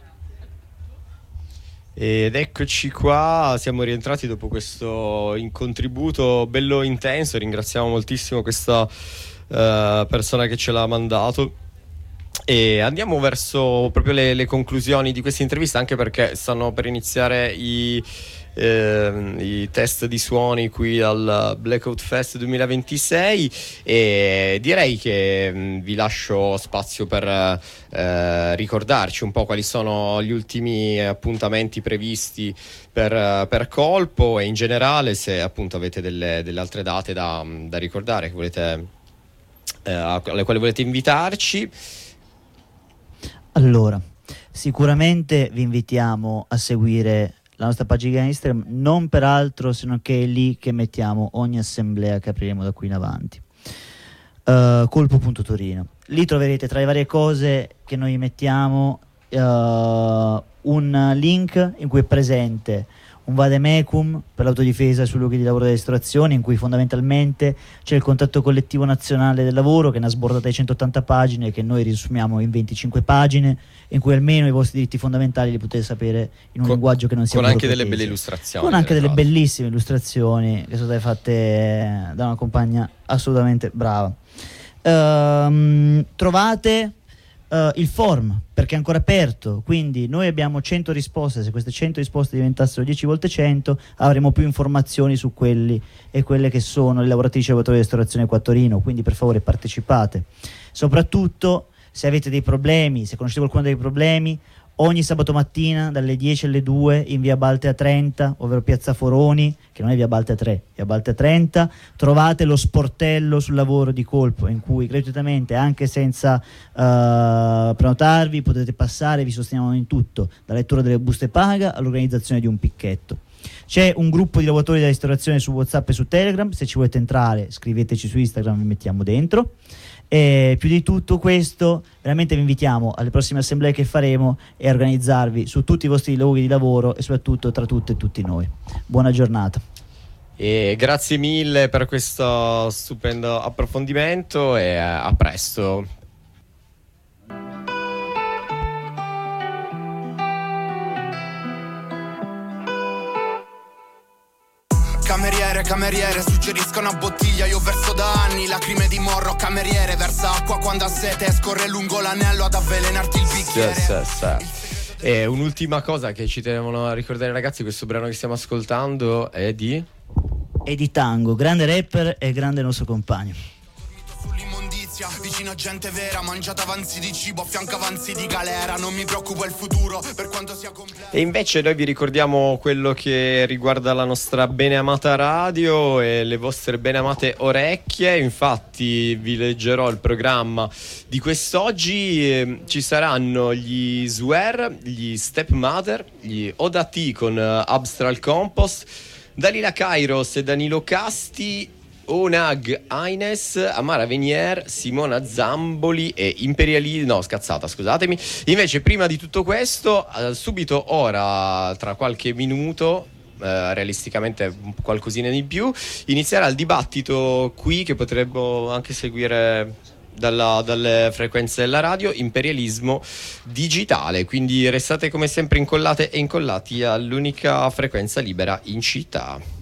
Ed eccoci qua, siamo rientrati dopo questo contributo bello intenso. Ringraziamo moltissimo questa uh, persona che ce l'ha mandato. E andiamo verso proprio le, le conclusioni di questa intervista, anche perché stanno per iniziare i... Eh, i test di suoni qui al Blackout Fest duemilaventisei e direi che mh, vi lascio spazio per eh, ricordarci un po' quali sono gli ultimi appuntamenti previsti per, per Colpo e in generale se appunto avete delle, delle altre date da, da ricordare che volete, eh, alle quali volete invitarci. Allora, sicuramente vi invitiamo a seguire la nostra pagina Instagram, non per altro se non che è lì che mettiamo ogni assemblea che apriremo da qui in avanti. Uh, colpo punto torino. Lì troverete tra le varie cose che noi mettiamo uh, un link in cui è presente un vademecum per l'autodifesa sui luoghi di lavoro delle ristorazioni, in cui fondamentalmente c'è il contratto collettivo nazionale del lavoro, che è una sbordata di centottanta pagine che noi riassumiamo in venticinque pagine, in cui almeno i vostri diritti fondamentali li potete sapere in un con, linguaggio che non sia con anche delle belle illustrazioni, con anche delle fatto. bellissime illustrazioni che sono state fatte da una compagna assolutamente brava. Ehm, trovate Uh, il form, perché è ancora aperto, quindi noi abbiamo cento risposte. Se queste cento risposte diventassero dieci volte cento avremo più informazioni su quelli e quelle che sono le lavoratrici e lavoratori di ristorazione qua a Torino, quindi per favore partecipate. Soprattutto se avete dei problemi, se conoscete qualcuno dei problemi, ogni sabato mattina dalle dieci alle due in via Baltea trenta, ovvero piazza Foroni, che non è via Baltea tre, via Baltea trenta, trovate lo sportello sul lavoro di Colpo, in cui gratuitamente, anche senza uh, prenotarvi, potete passare, vi sosteniamo in tutto, dalla lettura delle buste paga all'organizzazione di un picchetto. C'è un gruppo di lavoratori della ristorazione su WhatsApp e su Telegram, se ci volete entrare scriveteci su Instagram, vi mettiamo dentro. E più di tutto questo, veramente vi invitiamo alle prossime assemblee che faremo e a organizzarvi su tutti i vostri luoghi di lavoro e soprattutto tra tutte e tutti noi. Buona giornata. E grazie mille per questo stupendo approfondimento e a presto. Cameriere, cameriere, suggerisca una bottiglia, io verso da anni lacrime di morro. Cameriere, versa acqua quando ha sete e scorre lungo l'anello ad avvelenarti il bicchiere. Sì, sì, sì. E un'ultima cosa che ci tenevano a ricordare, ragazzi, questo brano che stiamo ascoltando è di... È di Tango, grande rapper e grande nostro compagno. Sull'immondizia, vicino a gente vera, mangiata avanzi di cibo, a fianco avanzi di galera. Non mi preoccupa il futuro, per quanto sia complesso. E invece noi vi ricordiamo quello che riguarda la nostra beneamata radio e le vostre beneamate orecchie. Infatti vi leggerò il programma di quest'oggi. eh, Ci saranno gli Swear, gli Stepmother, gli Oda T con uh, Abstract Compost, Dalila Kairos e Danilo Casti, Onag Aines, Amara Venier, Simona Zamboli e Imperiali... No, scazzata, scusatemi. Invece prima di tutto questo, eh, subito ora, tra qualche minuto, eh, realisticamente qualcosina di più, inizierà il dibattito qui che potremmo anche seguire dalla, dalle frequenze della radio, imperialismo digitale. Quindi restate come sempre incollate e incollati all'unica frequenza libera in città.